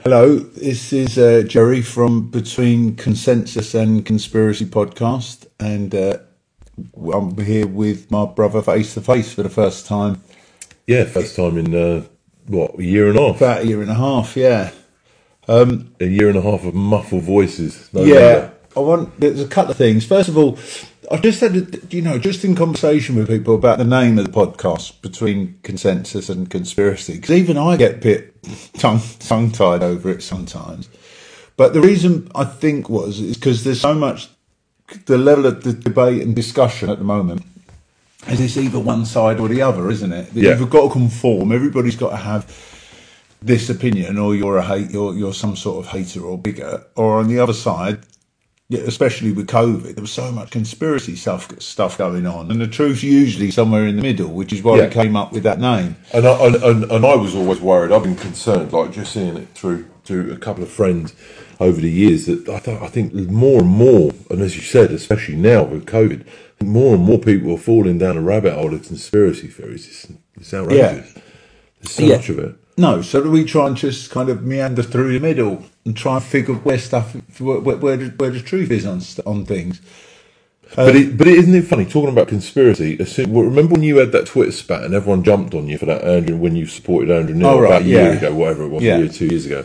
Hello, this is Jerry from Between Consensus and Conspiracy podcast, and I'm here with my brother face to face for the first time. Yeah, first time in, a year and a half? About a year and a half, yeah. A year and a half of muffled voices. There's a couple of things. First of all, I just had, just in conversation with people about the name of the podcast, Between Consensus and Conspiracy, because even I get a bit tongue-tied over it sometimes. But the reason I think is because there's so much, the level of the debate and discussion at the moment is it's either one side or the other, isn't it? Yeah. You've got to conform. Everybody's got to have this opinion, or you're some sort of hater or bigot. Or on the other side, especially with COVID, there was so much conspiracy stuff going on, and the truth's usually somewhere in the middle, which is why we came up with that name. And I was always worried. I've been concerned, like just seeing it through to a couple of friends over the years, that I think more and more, and as you said, especially now with COVID, more and more people are falling down a rabbit hole of conspiracy theories. It's outrageous. There's so much of it. No, so we try and just kind of meander through the middle and try and figure where the truth is on things. But isn't it funny, talking about conspiracy, remember when you had that Twitter spat and everyone jumped on you for that Andrew, when you supported Andrew Neil about a year ago, whatever it was, a year, 2 years ago.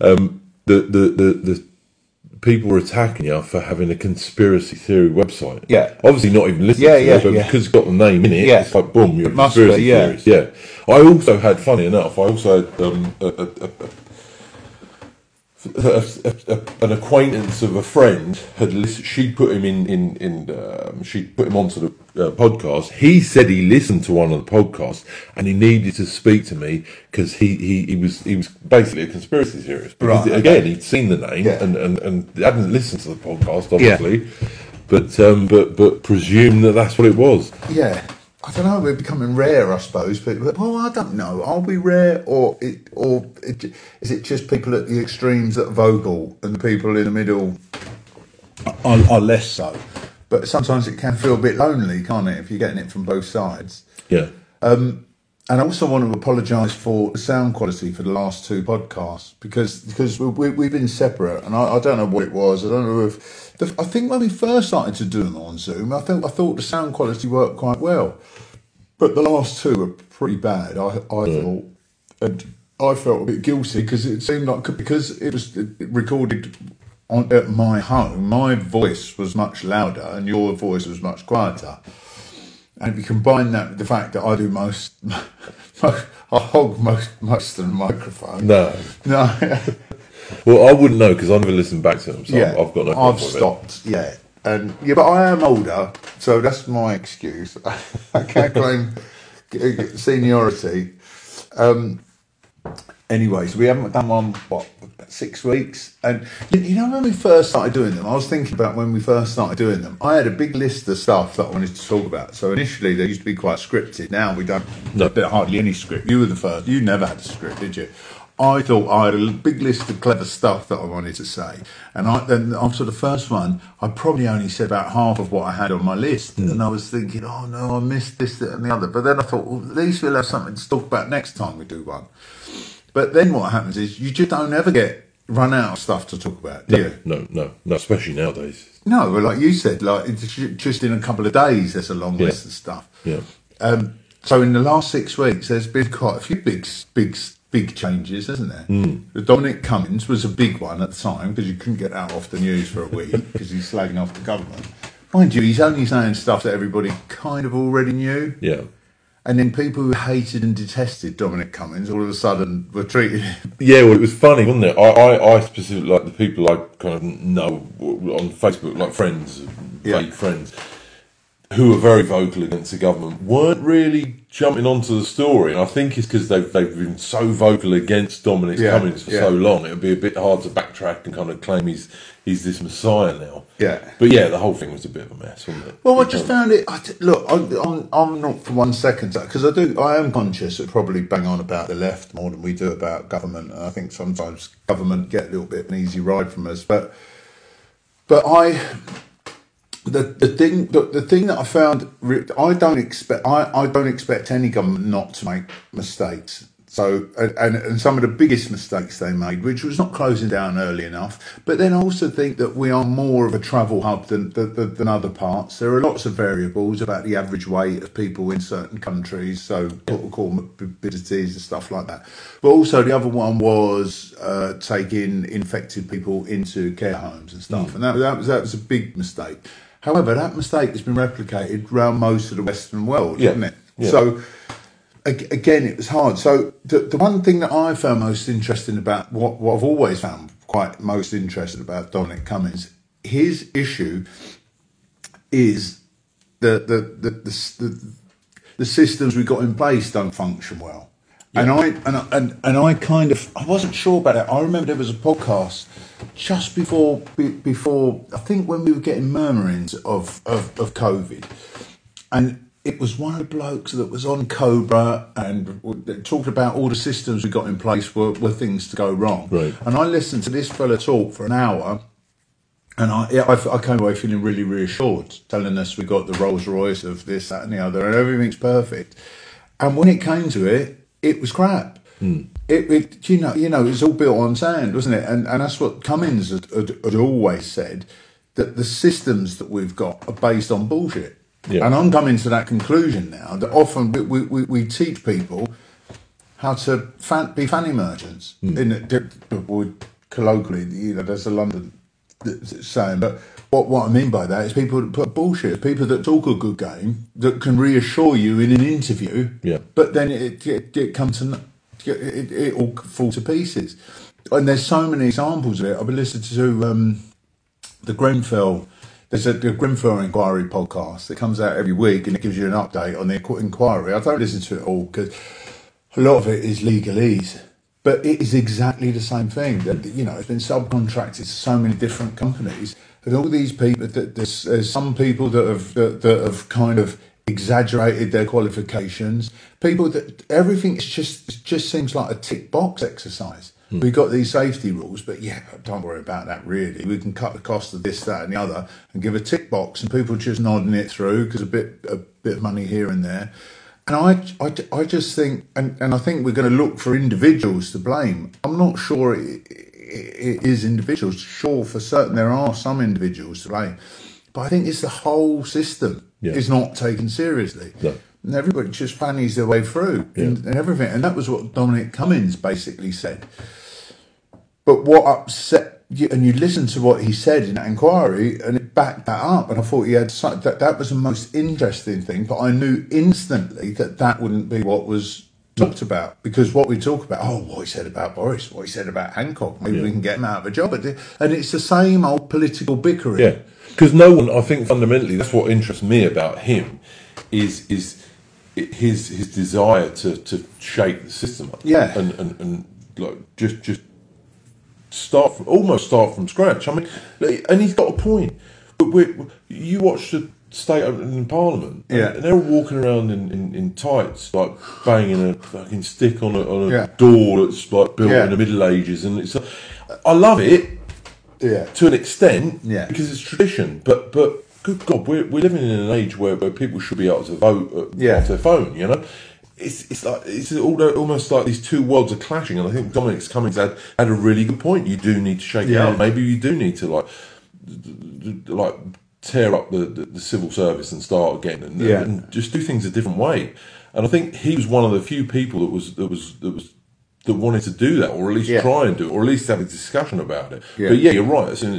The people were attacking you for having a conspiracy theory website. Yeah. Obviously not even listening to it, but because it's got the name in it, it's like, boom, you're a conspiracy theorist. Yeah. I also had, funny enough, an acquaintance of a friend had listened. She put him she put him onto the podcast. He said he listened to one of the podcasts and he needed to speak to me because he was basically a conspiracy theorist. Because again, he'd seen the name and hadn't listened to the podcast, obviously, but presumed that's what it was. Yeah. I don't know, we're becoming rare, I suppose. But I don't know. Are we rare, or is it just people at the extremes that are vocal and the people in the middle are less so? But sometimes it can feel a bit lonely, can't it, if you're getting it from both sides? Yeah. And I also want to apologise for the sound quality for the last two podcasts because we've been separate, and I don't know what it was. I don't know if I think when we first started to do them on Zoom, I thought the sound quality worked quite well, but the last two were pretty bad. I thought, and I felt a bit guilty because it seemed like, because it was recorded at my home, my voice was much louder and your voice was much quieter. And if you combine that with the fact that I do I hog most of the microphone. No. Well, I wouldn't know because I never listened back to them, so I've got no problem with stopped, but I am older, so that's my excuse. I can't claim seniority. Anyway, so we haven't done one, 6 weeks? And when we first started doing them, I was thinking about when we first started doing them, I had a big list of stuff that I wanted to talk about. So initially they used to be quite scripted. Now we don't, there's hardly any script. You were the first. You never had a script, did you? I thought I had a big list of clever stuff that I wanted to say. And then after the first one, I probably only said about half of what I had on my list. And I was thinking, oh no, I missed this, that and the other. But then I thought, well, at least we'll have something to talk about next time we do one. But then what happens is you just don't ever run out of stuff to talk about, do you? No, especially nowadays. No, like you said, it's just in a couple of days there's a long list of stuff. Yeah. So in the last 6 weeks, there's been quite a few big changes, hasn't there? The Dominic Cummings was a big one at the time because you couldn't get that off the news for a week because he's slagging off the government. Mind you, he's only saying stuff that everybody kind of already knew. Yeah. And then people who hated and detested Dominic Cummings all of a sudden were treated him. Yeah, well, it was funny, wasn't it? I specifically, like the people I kind of know on Facebook, like friends, fake friends, who were very vocal against the government, weren't really jumping onto the story. And I think it's because they've been so vocal against Dominic Cummings for so long, it would be a bit hard to backtrack and kind of claim he's this messiah now. Yeah. But yeah, the whole thing was a bit of a mess, wasn't it? Well, I just found it. Look, I'm not for 1 second, because I am conscious that probably bang on about the left more than we do about government. And I think sometimes government get a little bit of an easy ride from us. But the thing that I found, I don't expect any government not to make mistakes. So, and some of the biggest mistakes they made, which was not closing down early enough. But then I also think that we are more of a travel hub than other parts. There are lots of variables about the average weight of people in certain countries, so what we call morbidities and stuff like that. But also the other one was taking infected people into care homes and stuff, and that was a big mistake. However, that mistake has been replicated around most of the Western world, hasn't it? Yeah. So, again, it was hard. So the one thing that I found most interesting about what I've always found quite most interesting about Dominic Cummings, his issue is the systems we got in place don't function well. Yeah. And I kind of, I wasn't sure about it. I remember there was a podcast just before I think when we were getting murmurings of COVID, and it was one of the blokes that was on Cobra and talked about all the systems we got in place were things to go wrong. Right. And I listened to this fella talk for an hour, and I came away feeling really reassured, telling us we got the Rolls Royce of this, that, and the other, and everything's perfect. And when it came to it, it was crap. It you know, it's all built on sand, wasn't it? And that's what Cummings had always said, that the systems that we've got are based on bullshit. Yeah. And I'm coming to that conclusion now, that often we teach people how to be fanny merchants. Colloquially, there's a London saying, but what I mean by that is people that put bullshit, people that talk a good game, that can reassure you in an interview, but then it comes to it all fall to pieces. And there's so many examples of it. I've been listening to the Grenfell. There's a Grenfell Inquiry podcast that comes out every week, and it gives you an update on the inquiry. I don't listen to it all because a lot of it is legalese, but it is exactly the same thing. That, you know, it's been subcontracted to so many different companies, and all these people. There's some people that have kind of exaggerated their qualifications. People that everything just seems like a tick box exercise. We've got these safety rules, but don't worry about that really. We can cut the cost of this, that and the other and give a tick box, and people just nodding it through because a bit of money here and there. And I just think, and I think we're going to look for individuals to blame. I'm not sure it is individuals. Sure, for certain there are some individuals to blame. But I think it's the whole system is not taken seriously. Yeah. And everybody just fannies their way through and everything. And that was what Dominic Cummings basically said. But what upset you, and you listen to what he said in that inquiry, and it backed that up. And I thought he had that was the most interesting thing. But I knew instantly that wouldn't be what was talked about, because what we talk about, what he said about Boris, what he said about Hancock, maybe we can get him out of a job. And it's the same old political bickering. Yeah, because no one, I think fundamentally, that's what interests me about him, is his desire to shake the system up. Yeah, and like just start from scratch. I mean, and he's got a point. But you watch the state opening in Parliament, and they're all walking around in tights, like banging a fucking stick on a door that's like built in the Middle Ages, and it's. I love it, to an extent, because it's tradition. But good God, we're living in an age where people should be able to vote off their phone. You know, it's almost like these two worlds are clashing, and I think Dominic Cummings had a really good point. You do need to shake it up. Maybe you do need to like tear up the civil service and start again, and just do things a different way. And I think he was one of the few people that wanted to do that, or at least try and do it, or at least have a discussion about it. But you're right. So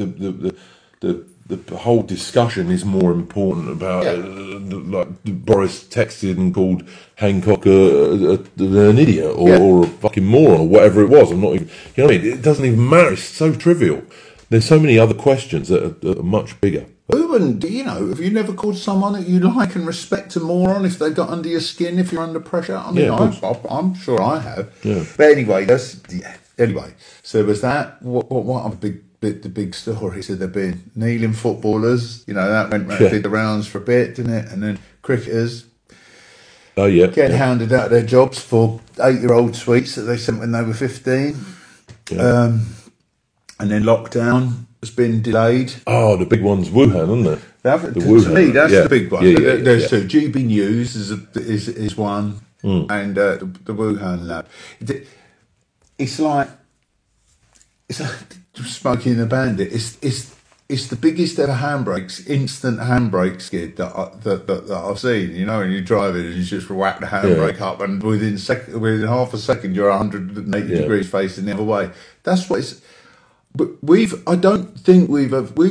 the whole discussion is more important about like Boris texted and called Hancock an idiot or a fucking moron or whatever it was. I'm not even, you know what I mean? It doesn't even matter. It's so trivial. There's so many other questions that are much bigger. Who wouldn't, have you never called someone that you like and respect a moron if they got under your skin, if you're under pressure? I mean, I'm sure I have. Yeah. But anyway, so was that, what other the big stories have there been? Kneeling footballers, that went round, did the rounds for a bit, didn't it? And then cricketers. Getting hounded out of their jobs for 8-year-old sweets that they sent when they were 15. Yeah. And then lockdown has been delayed. Oh, the big one's Wuhan, isn't it? To me, that's the big one. There's two. GB News is one. and the Wuhan lab. It's like Smokey and the Bandit. It's the biggest ever instant handbrake skid that I've seen. You know, when you drive it and you just whack the handbrake up, and within half a second you're 180 degrees facing the other way. That's what it's. But I don't think we've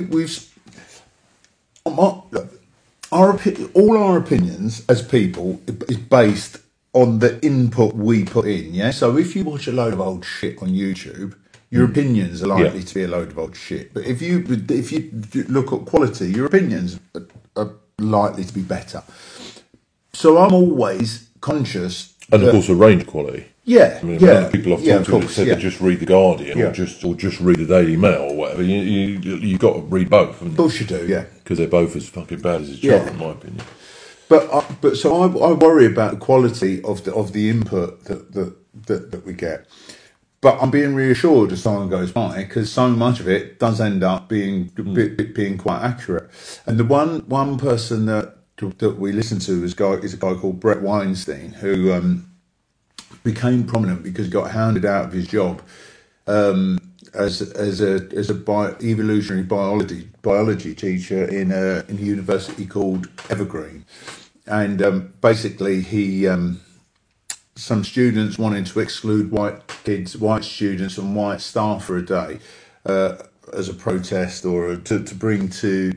all our opinions as people is based on the input we put in. Yeah. So if you watch a load of old shit on YouTube, your opinions are likely to be a load of old shit. But if you look at quality, your opinions are likely to be better. So I'm always conscious. And of course, the range quality. Yeah, I mean, people I've talked to that said they just read the Guardian or just read the Daily Mail or whatever. You've got to read both. Of course you do, yeah. Because they're both as fucking bad as each other, in my opinion. But so I worry about the quality of the input that we get. But I'm being reassured as time goes by, because so much of it does end up being being quite accurate. And the one person that we listen to is a guy called Brett Weinstein, who became prominent because he got hounded out of his job as a evolutionary biology teacher in a university called Evergreen, and basically he. Some students wanted to exclude white students and white staff for a day as a protest, or to bring to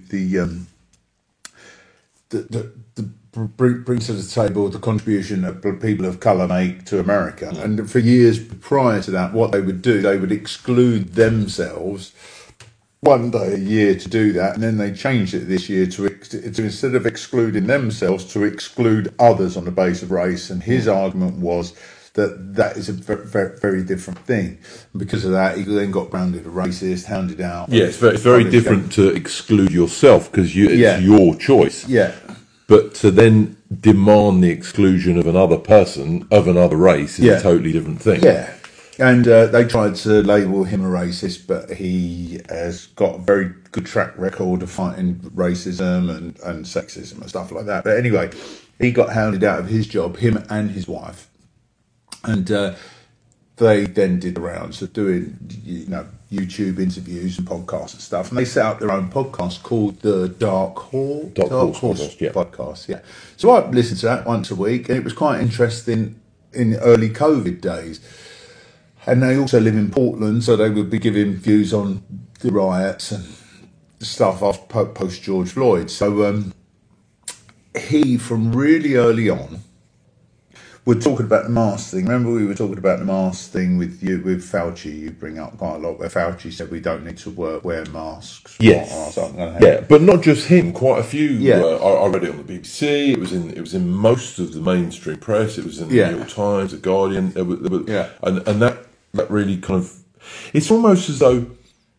bring to the table the contribution that people of colour make to America. And for years prior to that, what they would do, they would exclude themselves one day a year to do that, and then they changed it this year to instead of excluding themselves, to exclude others on the basis of race. And his argument was that is a very, very different thing. And because of that, he then got branded a racist, hounded out. Yeah, it's very different to exclude yourself, because it's your choice. Yeah. But to then demand the exclusion of another person of another race is a totally different thing. Yeah. And they tried to label him a racist, but he has got a very good track record of fighting racism and sexism and stuff like that. But anyway, he got hounded out of his job, him and his wife. And they then did the rounds of doing, YouTube interviews and podcasts and stuff. And they set up their own podcast called the Dark Horse podcast. Yeah. So I listened to that once a week, and it was quite interesting in the early COVID days. And they also live in Portland, so they would be giving views on the riots and stuff after post George Floyd. So he, from really early on, would talk about the mask thing. Remember, we were talking about the mask thing with Fauci. You bring up quite a lot where Fauci said we don't need to wear masks. Yes, but not just him. Quite a few. Yeah. I read it on the BBC. It was in most of the mainstream press. It was in the New York Times, the Guardian. And that really kind of, it's almost as though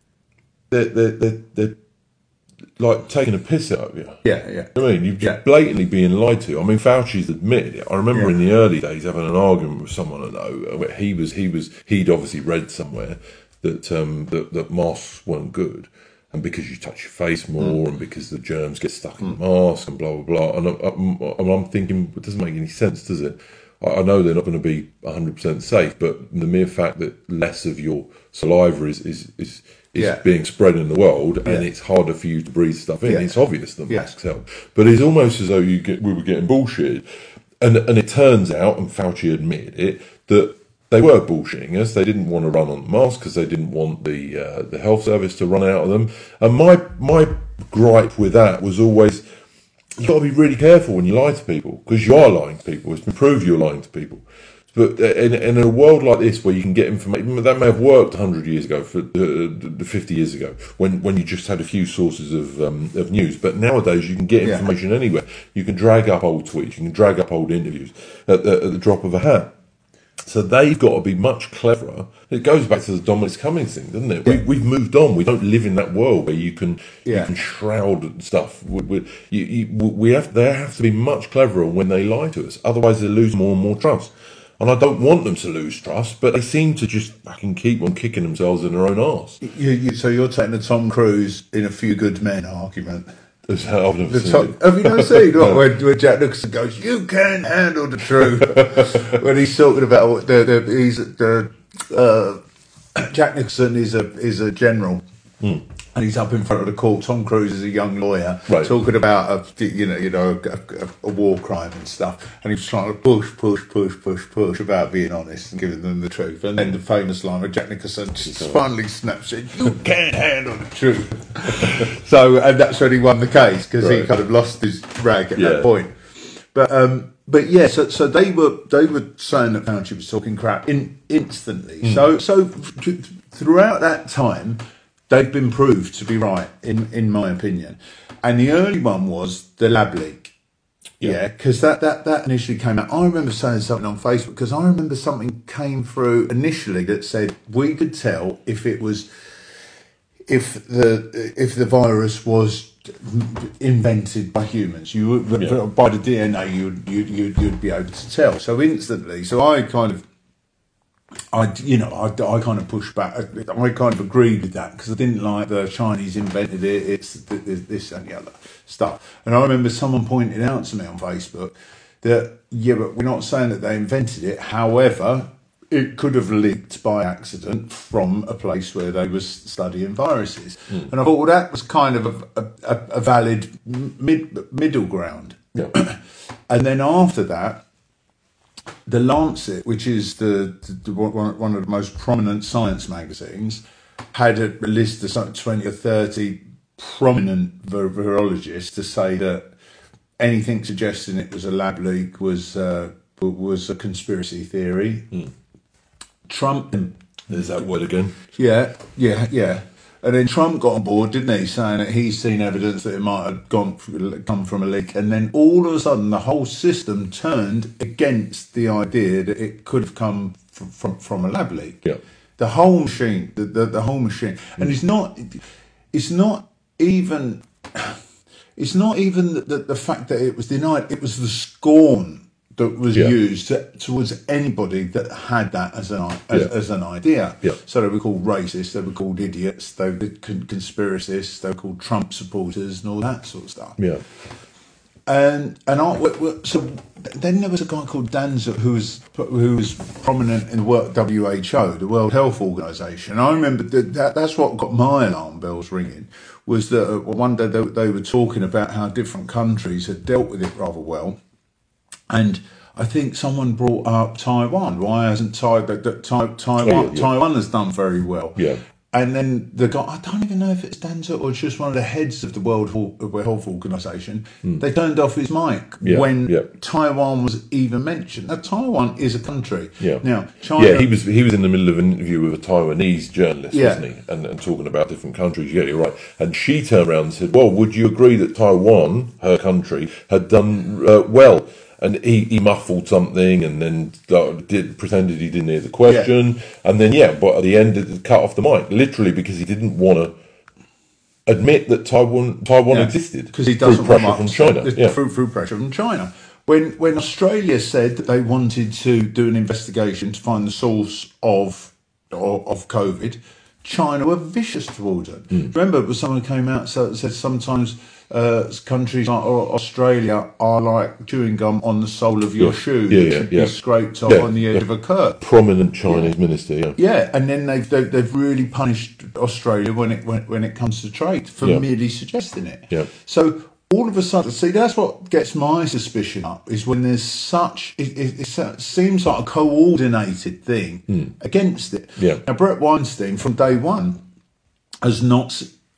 they're like taking a piss out of you. Yeah. I mean, you're just blatantly being lied to. I mean, Fauci's admitted it. I remember in the early days having an argument with someone I know where he'd obviously read somewhere that masks weren't good, and because you touch your face more, and because the germs get stuck in the mask, and blah blah blah. And I'm thinking, it doesn't make any sense, does it? I know they're not going to be 100% safe, but the mere fact that less of your saliva is being spread in the world, and it's harder for you to breathe stuff in. It's obvious that masks help, but it's almost as though we were getting bullshit, and it turns out, and Fauci admitted it, that they were bullshitting us. They didn't want to run on the mask because they didn't want the health service to run out of them. And my gripe with that was always, you've got to be really careful when you lie to people, because you are lying to people. It's been proved you're lying to people. But in a world like this, where you can get information, that may have worked 100 years ago, 50 years ago, when you just had a few sources of news. But nowadays, you can get information anywhere. You can drag up old tweets, you can drag up old interviews at the drop of a hat. So they've got to be much cleverer. It goes back to the Dominic Cummings thing, doesn't it? We've moved on. We don't live in that world where you can shroud stuff. They have to be much cleverer when they lie to us. Otherwise, they lose more and more trust. And I don't want them to lose trust, but they seem to just fucking keep on kicking themselves in their own arse. So you're taking the Tom Cruise in A Few Good Men argument? I've never The seen top, it. have you never seen where Jack Nicholson goes, "You can't handle the truth," when he's talking about Jack Nicholson is a general. And he's up in front of the court. Tom Cruise is a young lawyer talking about a war crime and stuff, and he's trying to push about being honest and giving them the truth. And then the famous line where Jack Nicholson just finally snaps it: "You can't handle the truth." So, and that's when he won the case, because he kind of lost his rag at that point. But yeah, so they were saying that Fauci was talking crap instantly. So throughout that time, they've been proved to be right, in my opinion. And the early one was the lab leak. Yeah, because that initially came out. I remember saying something on Facebook, because I remember something came through initially that said we could tell if the virus was invented by humans. You would, by the DNA, you'd be able to tell. So instantly, I kind of pushed back. I kind of agreed with that, because I didn't like the Chinese invented it. It's this and the other stuff. And I remember someone pointing out to me on Facebook that but we're not saying that they invented it. However, it could have leaked by accident from a place where they was studying viruses. And I thought, well, that was kind of a valid middle ground. Yeah. And then after that, The Lancet, which is one of the most prominent science magazines, had a list of some 20 or 30 prominent virologists to say that anything suggesting it was a lab leak was a conspiracy theory. Trump... There's that word again. Yeah. And then Trump got on board, didn't he, saying that he's seen evidence that it might have come from a leak. And then all of a sudden, the whole system turned against the idea that it could have come from a lab leak. Yeah. The whole machine, the whole machine. And it's not even the fact that it was denied. It was the scorn that was used towards anybody that had that as an idea. Yeah. So they were called racists, they were called idiots, they were conspiracists, they were called Trump supporters and all that sort of stuff. Yeah. So then there was a guy called Danza who was prominent in the WHO, the World Health Organization. I remember that's what got my alarm bells ringing, was that one day they were talking about how different countries had dealt with it rather well. And I think someone brought up Taiwan. Why hasn't Taiwan has done very well? Yeah. And then the guy, I don't even know if it's Danza or just one of the heads of the World Health Organization, they turned off his mic when Taiwan was even mentioned. Now, Taiwan is a country. Yeah. Now, China... Yeah, he was in the middle of an interview with a Taiwanese journalist, wasn't he? And talking about different countries. Yeah, you're right. And she turned around and said, well, would you agree that Taiwan, her country, had done well? And he muffled something and then pretended he didn't hear the question. Yeah. And then, but at the end, it cut off the mic, literally because he didn't want to admit that Taiwan existed. Because he doesn't want pressure from China. Through pressure from China. When Australia said that they wanted to do an investigation to find the source of COVID, China were vicious towards it. Remember, someone came out and said sometimes... countries like Australia are like chewing gum on the sole of your shoe. It should be scraped off on the edge of a curb. Prominent Chinese minister, Yeah, and then they've really punished Australia when it comes to trade for merely suggesting it. Yeah. So all of a sudden, see, that's what gets my suspicion up, is when there's such... It seems like a coordinated thing against it. Yeah. Now, Brett Weinstein, from day one, has not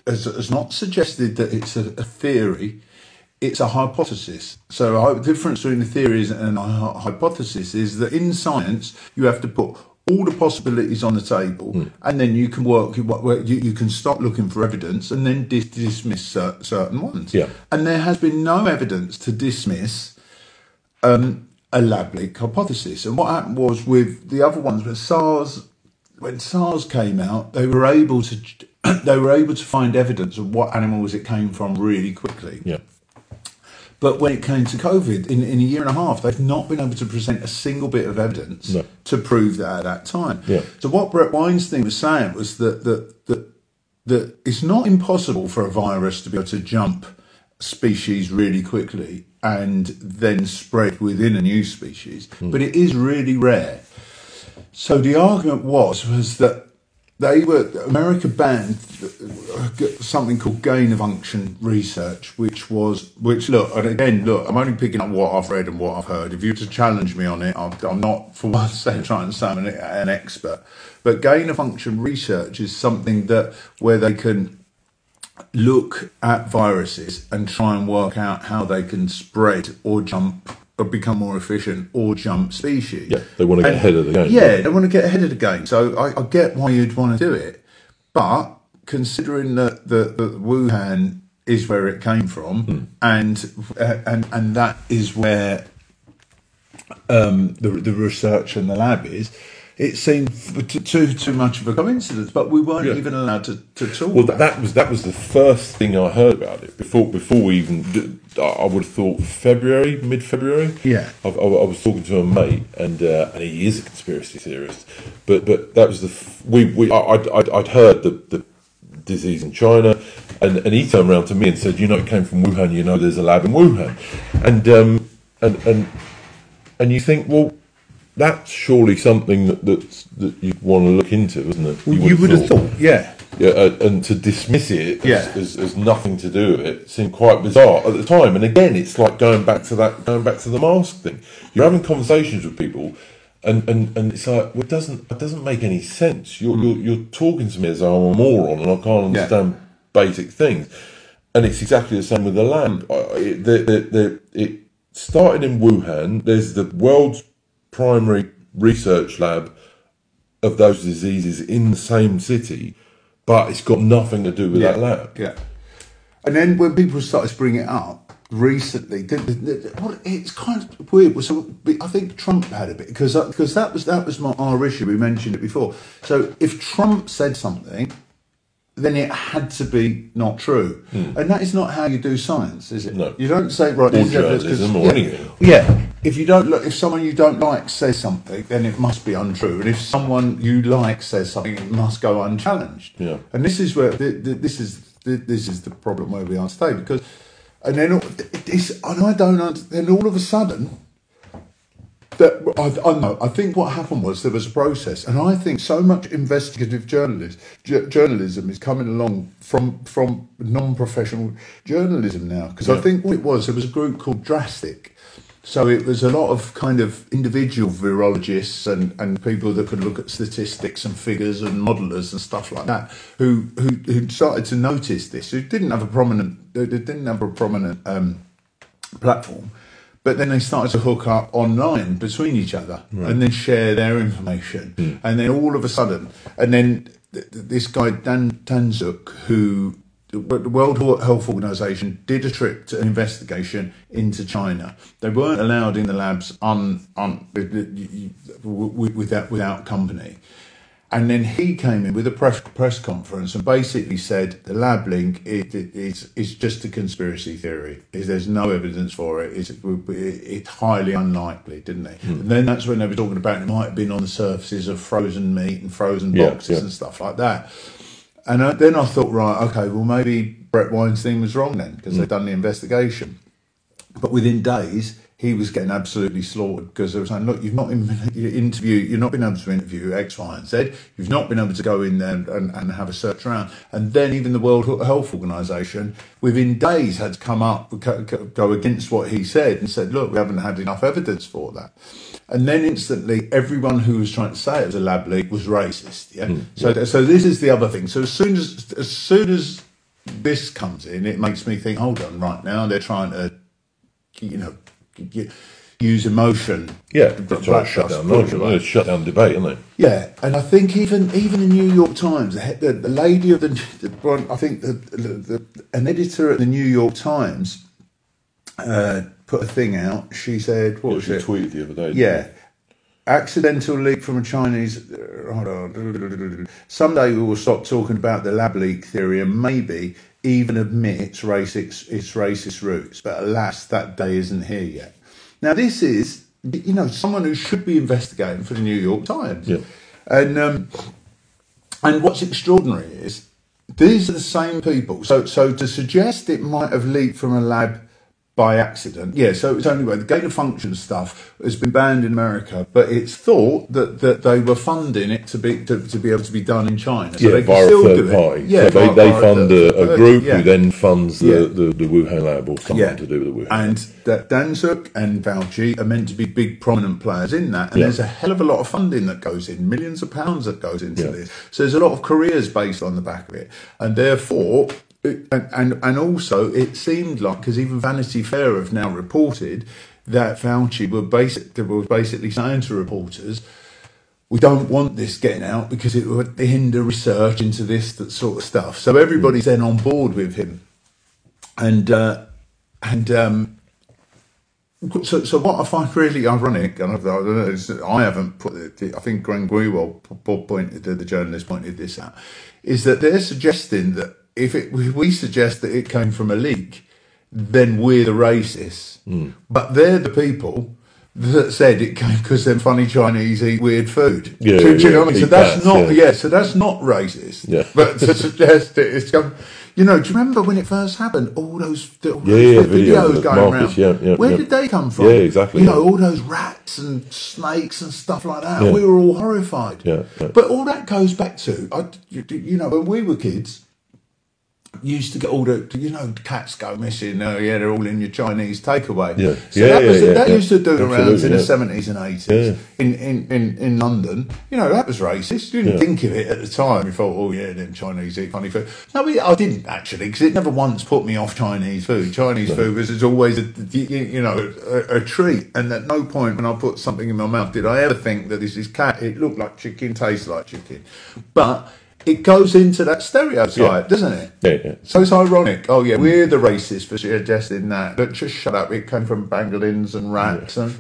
suggested that it's a theory, it's a hypothesis. So the difference between a theory and a hypothesis is that in science, you have to put all the possibilities on the table, and then you can you can stop looking for evidence and then dismiss certain ones. Yeah. And there has been no evidence to dismiss a lab leak hypothesis. And what happened was with the other ones, when SARS came out, they were able to find evidence of what animals it came from really quickly. Yeah. But when it came to COVID, in a year and a half, they've not been able to present a single bit of evidence to prove that at that time. Yeah. So what Brett Weinstein was saying was that it's not impossible for a virus to be able to jump species really quickly and then spread within a new species, but it is really rare. So the argument was that America banned something called gain of function research, which look, I'm only picking up what I've read and what I've heard. If you were to challenge me on it, I'm not for one second trying to sound an expert, but gain of function research is something where they can look at viruses and try and work out how they can spread or jump or become more efficient or jump species. Yeah, they want to get ahead of the game. Yeah, they want to get ahead of the game. So I get why you'd want to do it. But considering that the Wuhan is where it came from, and that is where the research and the lab is, it seemed too much of a coincidence. But we weren't even allowed to talk. Well, that was the first thing I heard about it. Before we even, I would have thought mid-February. Yeah, I was talking to a mate, and he is a conspiracy theorist. But that was I'd heard the disease in China, and he turned around to me and said, it came from Wuhan. There's a lab in Wuhan, and you think, well, that's surely something that you'd want to look into, isn't it? Well, you would have thought, yeah. And to dismiss it as nothing to do with it seemed quite bizarre at the time. And again, it's like going back to the mask thing. You're having conversations with people, and it's like, well, it doesn't make any sense. You're talking to me as though I'm a moron and I can't understand basic things. And it's exactly the same with the lab. It started in Wuhan. There's the world's primary research lab of those diseases in the same city, but it's got nothing to do with that lab. Yeah. And then when people started to bring it up recently, it's kind of weird. So I think Trump had a bit because that was our issue. We mentioned it before. So if Trump said something, then it had to be not true, and that is not how you do science, is it? No, you don't say right. Or journalism or anything. Yeah, if someone you don't like says something, then it must be untrue, and if someone you like says something, it must go unchallenged. Yeah, and this is where this is the problem where we are today, because and then all of a sudden. I think what happened was there was a process, and I think so much investigative journalism is coming along from non-professional journalism now, because I think what it was, there was a group called Drastic, so it was a lot of kind of individual virologists and people that could look at statistics and figures and modelers and stuff like that, who started to notice this, who didn't have a prominent platform. But then they started to hook up online between each other and then share their information. And then all of a sudden, and then this guy, Dan Tanzuk, who the World Health Organization did a trip to an investigation into China. They weren't allowed in the labs without company. And then he came in with a press conference and basically said the lab link is just a conspiracy theory. There's no evidence for it. It's highly unlikely, didn't he? And then that's when they were talking about it might have been on the surfaces of frozen meat and frozen boxes and stuff like that. And then I thought, right, okay, well maybe Brett Weinstein was wrong then, because they'd done the investigation. But within days, he was getting absolutely slaughtered, because they were saying, look, you've not been able to interview X, Y, and Z. You've not been able to go in there and have a search around. And then even the World Health Organization, within days, had to come up, go against what he said and said, look, we haven't had enough evidence for that. And then instantly, everyone who was trying to say it was a lab leak was racist. Yeah. So this is the other thing. So as soon as this comes in, it makes me think, hold on, right now they're trying to, use emotion. Yeah, that's right. Shut down debate, isn't it? Yeah, and I think even the New York Times, the lady of an editor at the New York Times put a thing out. She said, she tweeted the other day. Yeah. Accidental leak from a Chinese. Someday we will stop talking about the lab leak theory and maybe even admit its racist roots. But alas, that day isn't here yet. Now, this is, someone who should be investigating for the New York Times. Yeah. And what's extraordinary is these are the same people. So to suggest it might have leaked from a lab by accident, so it's only the gain of function stuff has been banned in America, but it's thought that they were funding it to be able to be done in China. So they via can still a do third party. it. Yeah, so they fund a group yeah. who then funds the Wuhan lab or something to do with the Wuhan. And that Danzig and Fauci are meant to be big prominent players in that, and there's a hell of a lot of funding that goes in, millions of pounds that goes into this. So there's a lot of careers based on the back of it, and therefore. And also, it seemed like, because even Vanity Fair have now reported that Fauci was basically saying to reporters, we don't want this getting out because it would hinder research into that sort of stuff. So everybody's then on board with him. So what I find really ironic, and I haven't put it, I think Glenn Greenwald, the journalist pointed this out, is that they're suggesting that if we suggest that it came from a leak, then we're the racists. But they're the people that said it came because them funny Chinese eat weird food. Do you know what I mean? So that's so that's not racist. Yeah. But to suggest that it's come, do you remember when it first happened? All those videos going around. Where did they come from? Yeah, exactly. All those rats and snakes and stuff like that. We were all horrified. But all that goes back to, when we were kids, used to get all the, cats go missing. They're all in your Chinese takeaway. That used to do around in the 70s and 80s in London. That was racist. You didn't think of it at the time. You thought, them Chinese eat funny food. No, I didn't actually, because it never once put me off Chinese food. Chinese food was always a treat. And at no point when I put something in my mouth did I ever think that this is cat. It looked like chicken, tastes like chicken, but it goes into that stereotype, doesn't it? Yeah. So it's ironic. Oh, yeah, we're the racists for suggesting that. But just shut up. It came from pangolins and rats. And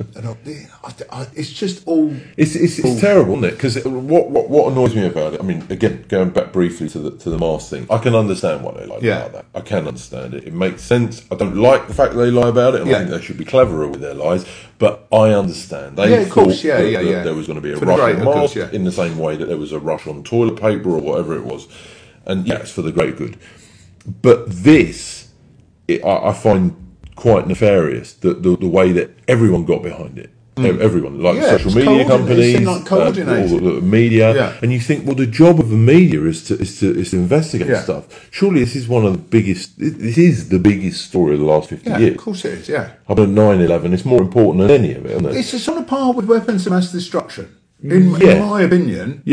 it's just all... It's terrible, isn't it? Because what annoys me about it, I mean, again, going back briefly to the mask thing, I can understand why they lie about that. I can understand it. It makes sense. I don't like the fact that they lie about it, and I think they should be cleverer with their lies, but I understand. They thought that there was going to be a rush on masks in the same way that there was a rush on toilet paper or whatever it was. And it's for the great good. But this, I find quite nefarious, the way that everyone got behind it. Everyone, social media companies, all the media, and you think, well, the job of the media is to investigate stuff. Surely this is one of the biggest. This is the biggest story of the last 50 years. Of course it is. Yeah, I mean, 9/11 is more important than any of it, isn't it? It's on a par with weapons of mass destruction, in my opinion.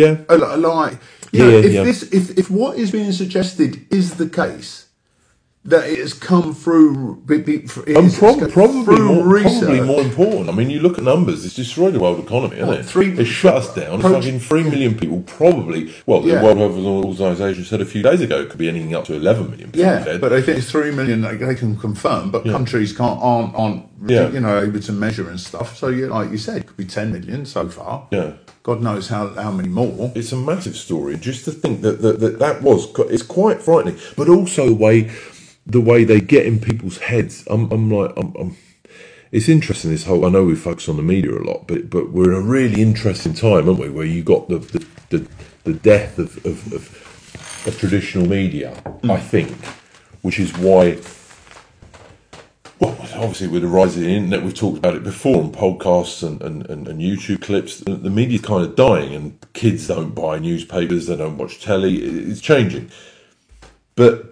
If what is being suggested is the case, that it has come through, probably more important. I mean, you look at numbers; it's destroyed the world economy, isn't it? It shut us down. Fucking 3 million people, probably. Well, the World Health Organization said a few days ago it could be anything up to 11 million people dead. But I think it's 3 million they can confirm, but countries aren't able to measure and stuff. So, like you said, it could be 10 million so far. Yeah. God knows how many more. It's a massive story. Just to think it's quite frightening, but also the way they get in people's heads. It's interesting, this whole, I know we focus on the media a lot, but we're in a really interesting time, aren't we, where you got the death of traditional media, I think, which is why, well, obviously with the rise of the internet, we've talked about it before on podcasts and YouTube clips, the media's kind of dying, and kids don't buy newspapers, they don't watch telly, it's changing. But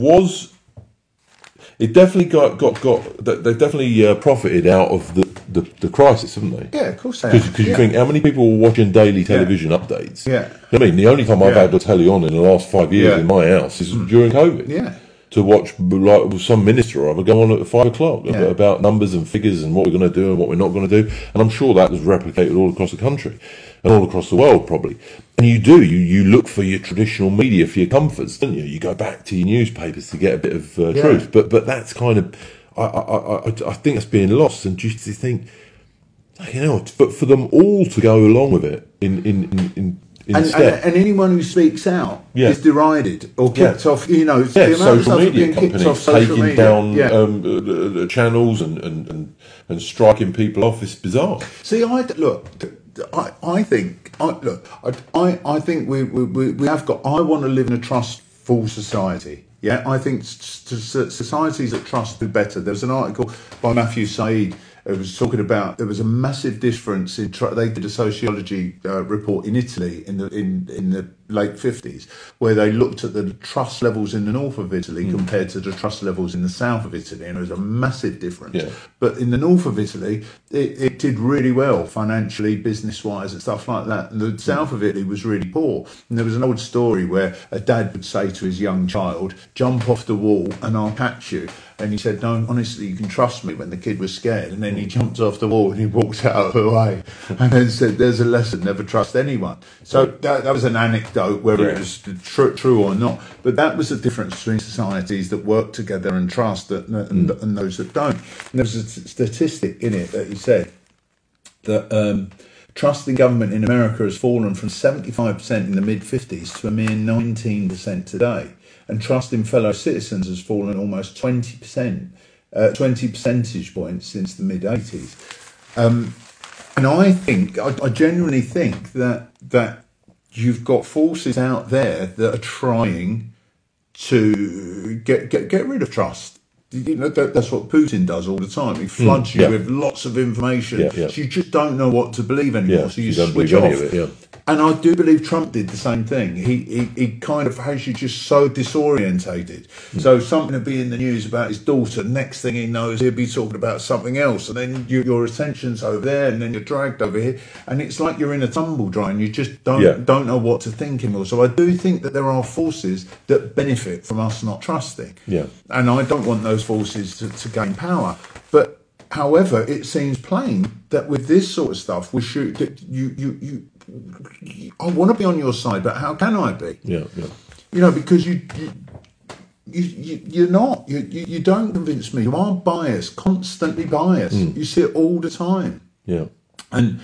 it definitely they definitely profited out of the crisis, haven't they? Yeah, of course they have. Because you think, how many people were watching daily television updates? Yeah. I mean, the only time I've had the telly on in the last 5 years in my house is during COVID. Yeah. To watch like some minister or other go on at 5 o'clock about numbers and figures and what we're going to do and what we're not going to do. And I'm sure that was replicated all across the country and all across the world probably. And you look for your traditional media for your comforts, don't you? You go back to your newspapers to get a bit of truth. But that's kind of, I think that's being lost. And just to think, but for them all to go along with it and anyone who speaks out is derided or kicked off. Social media companies taking down channels and striking people off. It's bizarre. See, I think we have got. I want to live in a trust for society. Yeah, I think societies that trust do better. There was an article by Matthew Said. It was talking about there was a massive difference in. They did a sociology report in Italy in the late 50s, where they looked at the trust levels in the north of Italy compared to the trust levels in the south of Italy, and there was a massive difference. Yeah. But in the north of Italy, it did really well financially, business-wise, and stuff like that. And the south of Italy was really poor. And there was an old story where a dad would say to his young child, "Jump off the wall and I'll catch you." And he said, "No, honestly, you can trust me," when the kid was scared. And then he jumped off the wall and he walked out of the way. And then said, "There's a lesson, never trust anyone." So that was an anecdote, whether it was true or not. But that was the difference between societies that work together and trust and those that don't. And there was a statistic in it that he said that trust in government in America has fallen from 75% in the mid-50s to a mere 19% today. And trust in fellow citizens has fallen almost 20%, 20 percentage points since the mid-80s. And I genuinely think that you've got forces out there that are trying to get rid of trust. You know, that's what Putin does all the time. He floods you with lots of information. So you just don't know what to believe anymore. So you switch off. And I do believe Trump did the same thing. He kind of has you just so disorientated. So something will be in the news about his daughter. Next thing he knows, he'll be talking about something else. And then your attention's over there, and then you're dragged over here. And it's like you're in a tumble dry, and you just don't know what to think anymore. So I do think that there are forces that benefit from us not trusting. Yeah. And I don't want those forces to gain power. But however, it seems plain that with this sort of stuff, we should I want to be on your side, but how can I be? Yeah. You know, because you're not. You don't convince me. You are biased, constantly biased. You see it all the time. Yeah. And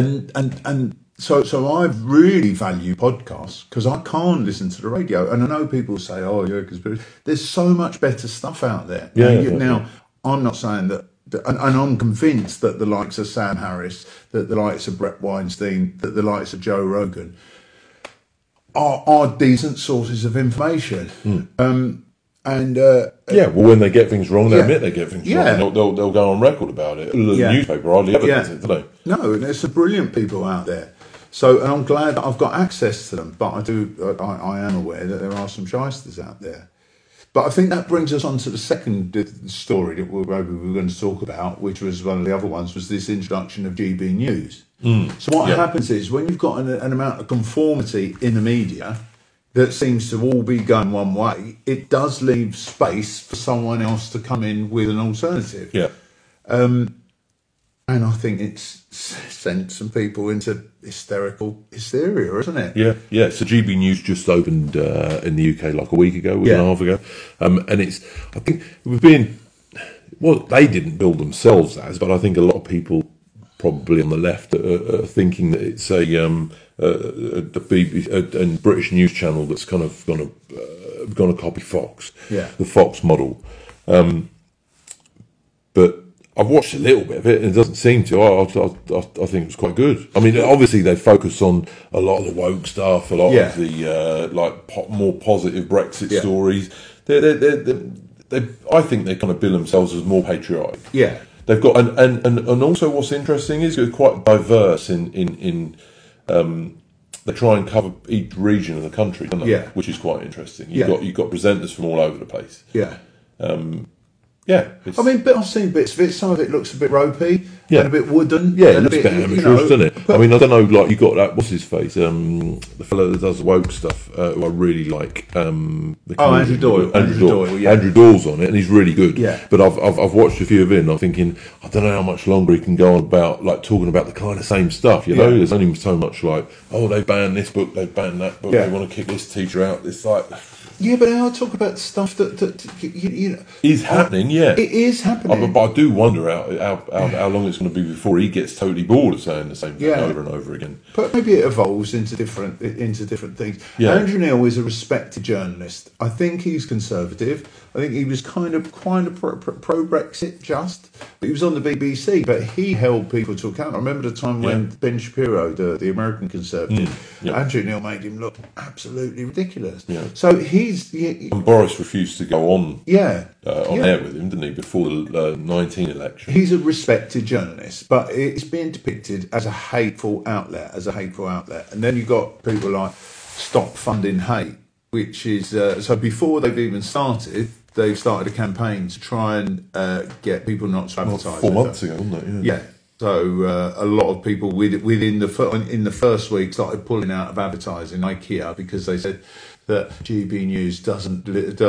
so I really value podcasts because I can't listen to the radio. And I know people say, "Oh, yeah," because there's so much better stuff out there. Now, I'm not saying that. And I'm convinced that the likes of Sam Harris, that the likes of Brett Weinstein, that the likes of Joe Rogan are decent sources of information. Well, when they get things wrong, they admit they get things wrong. And they'll go on record about it. The newspaper hardly ever does it, do they? No, and there's some brilliant people out there. So, and I'm glad that I've got access to them. But I am aware that there are some shysters out there. But I think that brings us on to the second story that we were going to talk about, which was one of the other ones, was this introduction of GB News. So what happens is when you've got an amount of conformity in the media that seems to all be going one way, it does leave space for someone else to come in with an alternative. Yeah. And I think it's sent some people into hysterical hysteria, isn't it? Yeah. So GB News just opened in the UK like a week ago, and a half ago, and it's. I think it was being. Well, they didn't build themselves as, but I think a lot of people, probably on the left, are thinking that it's a BBC and British news channel that's kind of going to copy Fox, the Fox model, but. I've watched a little bit of it, and it doesn't seem to. I think it's quite good. I mean, obviously they focus on a lot of the woke stuff, a lot of the more positive Brexit stories. I think they kind of bill themselves as more patriotic. Yeah, they've got and also what's interesting is they're quite diverse in they try and cover each region of the country, don't they? Which is quite interesting. You've got presenters from all over the place. I mean, but I've seen bits of it. Some of it looks a bit ropey and a bit wooden. Yeah, it looks a bit amateurish, doesn't it? I mean, I don't know, like, you got that, what's his face? The fellow that does woke stuff, who I really like. Andrew Doyle. Andrew Doyle's on it, and he's really good. Yeah. But I've watched a few of it, and I'm thinking, I don't know how much longer he can go on about, like, talking about the kind of same stuff, you know? There's only so much, like, oh, they banned this book, they banned that book, they want to kick this teacher out. It's like... Yeah, but I'll talk about stuff that you know is happening. It is happening. But I do wonder how long it's going to be before he gets totally bored of saying the same thing over and over again. But maybe it evolves into different things. Andrew Neil is a respected journalist. I think he's conservative. I think he was kind of pro Brexit, but he was on the BBC. But he held people to account. I remember the time when Ben Shapiro, the American conservative, Andrew Neil made him look absolutely ridiculous. So he And Boris refused to go on yeah. on air with him, didn't he, before the 19 election? He's a respected journalist, but it's being depicted as a hateful outlet, And then you've got people like Stop Funding Hate, which is, so before they've even started, they've started a campaign to try and get people not to advertise. 4 months ago, wasn't it? Yeah. So a lot of people in the first week started pulling out of advertising IKEA because they said that GB News doesn't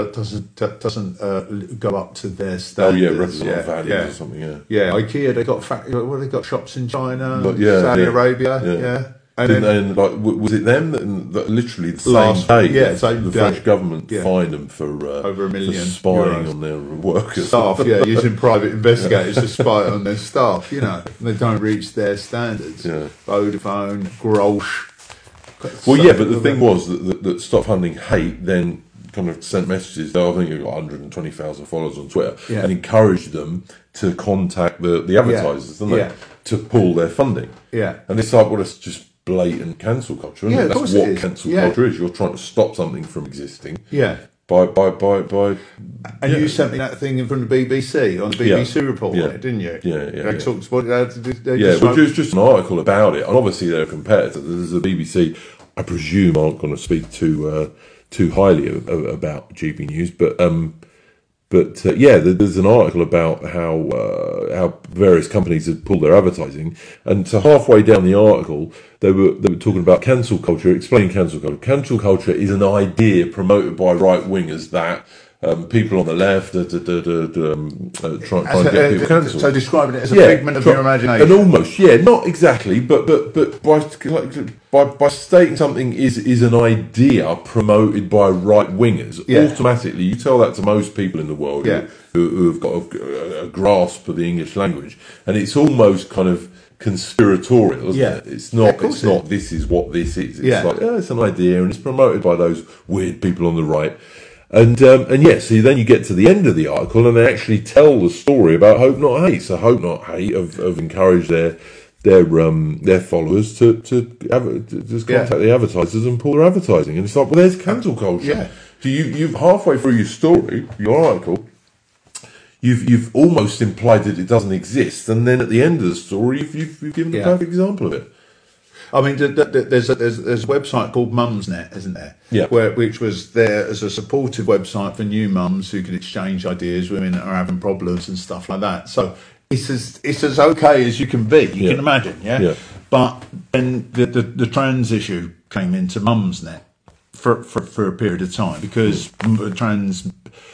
go up to their standards. Oh yeah, representative values or something. Yeah. IKEA, they got shops in China, Saudi Arabia. Yeah. And then, was it them that literally the same day? The French government fined them for over $1 million for spying euros on their workers. Staff, using private investigators to spy on their staff. They don't reach their standards. Yeah. Vodafone, Grosh. Well, yeah, but the thing was that Stop Funding Hate then kind of sent messages. I think you've got 120,000 followers on Twitter, and encouraged them to contact the advertisers, didn't they, to pull their funding. Yeah, and it's like, well, it's just blatant cancel culture. Isn't it? That's what cancel culture is. You're trying to stop something from existing. Yeah. By. And you sent me that thing from the BBC on the BBC report on it, didn't you? Yeah. They talked about which is just an article about it, and obviously they're a competitor. There's the BBC, I presume, aren't going to speak too highly about GB News, but there's an article about how various companies had pulled their advertising, and so halfway down the article they were talking about cancel culture, explaining cancel culture. Cancel culture is an idea promoted by right wingers that people on the left trying to get people cancelled. So describing it as a figment of your imagination. And almost, not exactly, but by stating something is an idea promoted by right wingers, automatically you tell that to most people in the world who have got a grasp of the English language, and it's almost kind of conspiratorial, isn't it? It's not. This is what this is. It's like it's an idea, and it's promoted by those weird people on the right. And so then you get to the end of the article, and they actually tell the story about Hope Not Hate. So Hope Not Hate have encouraged their followers to just contact the advertisers and pull their advertising. And it's like, well, there's cancel culture. Yeah. So you've halfway through your article, you've almost implied that it doesn't exist, and then at the end of the story, you've given a perfect example of it. I mean, there's a website called Mumsnet, isn't there? Yeah. Which was there as a supportive website for new mums who could exchange ideas, women that are having problems and stuff like that. So it's as okay as you can be. You can imagine, yeah. But then the trans issue came into Mumsnet for a period of time because trans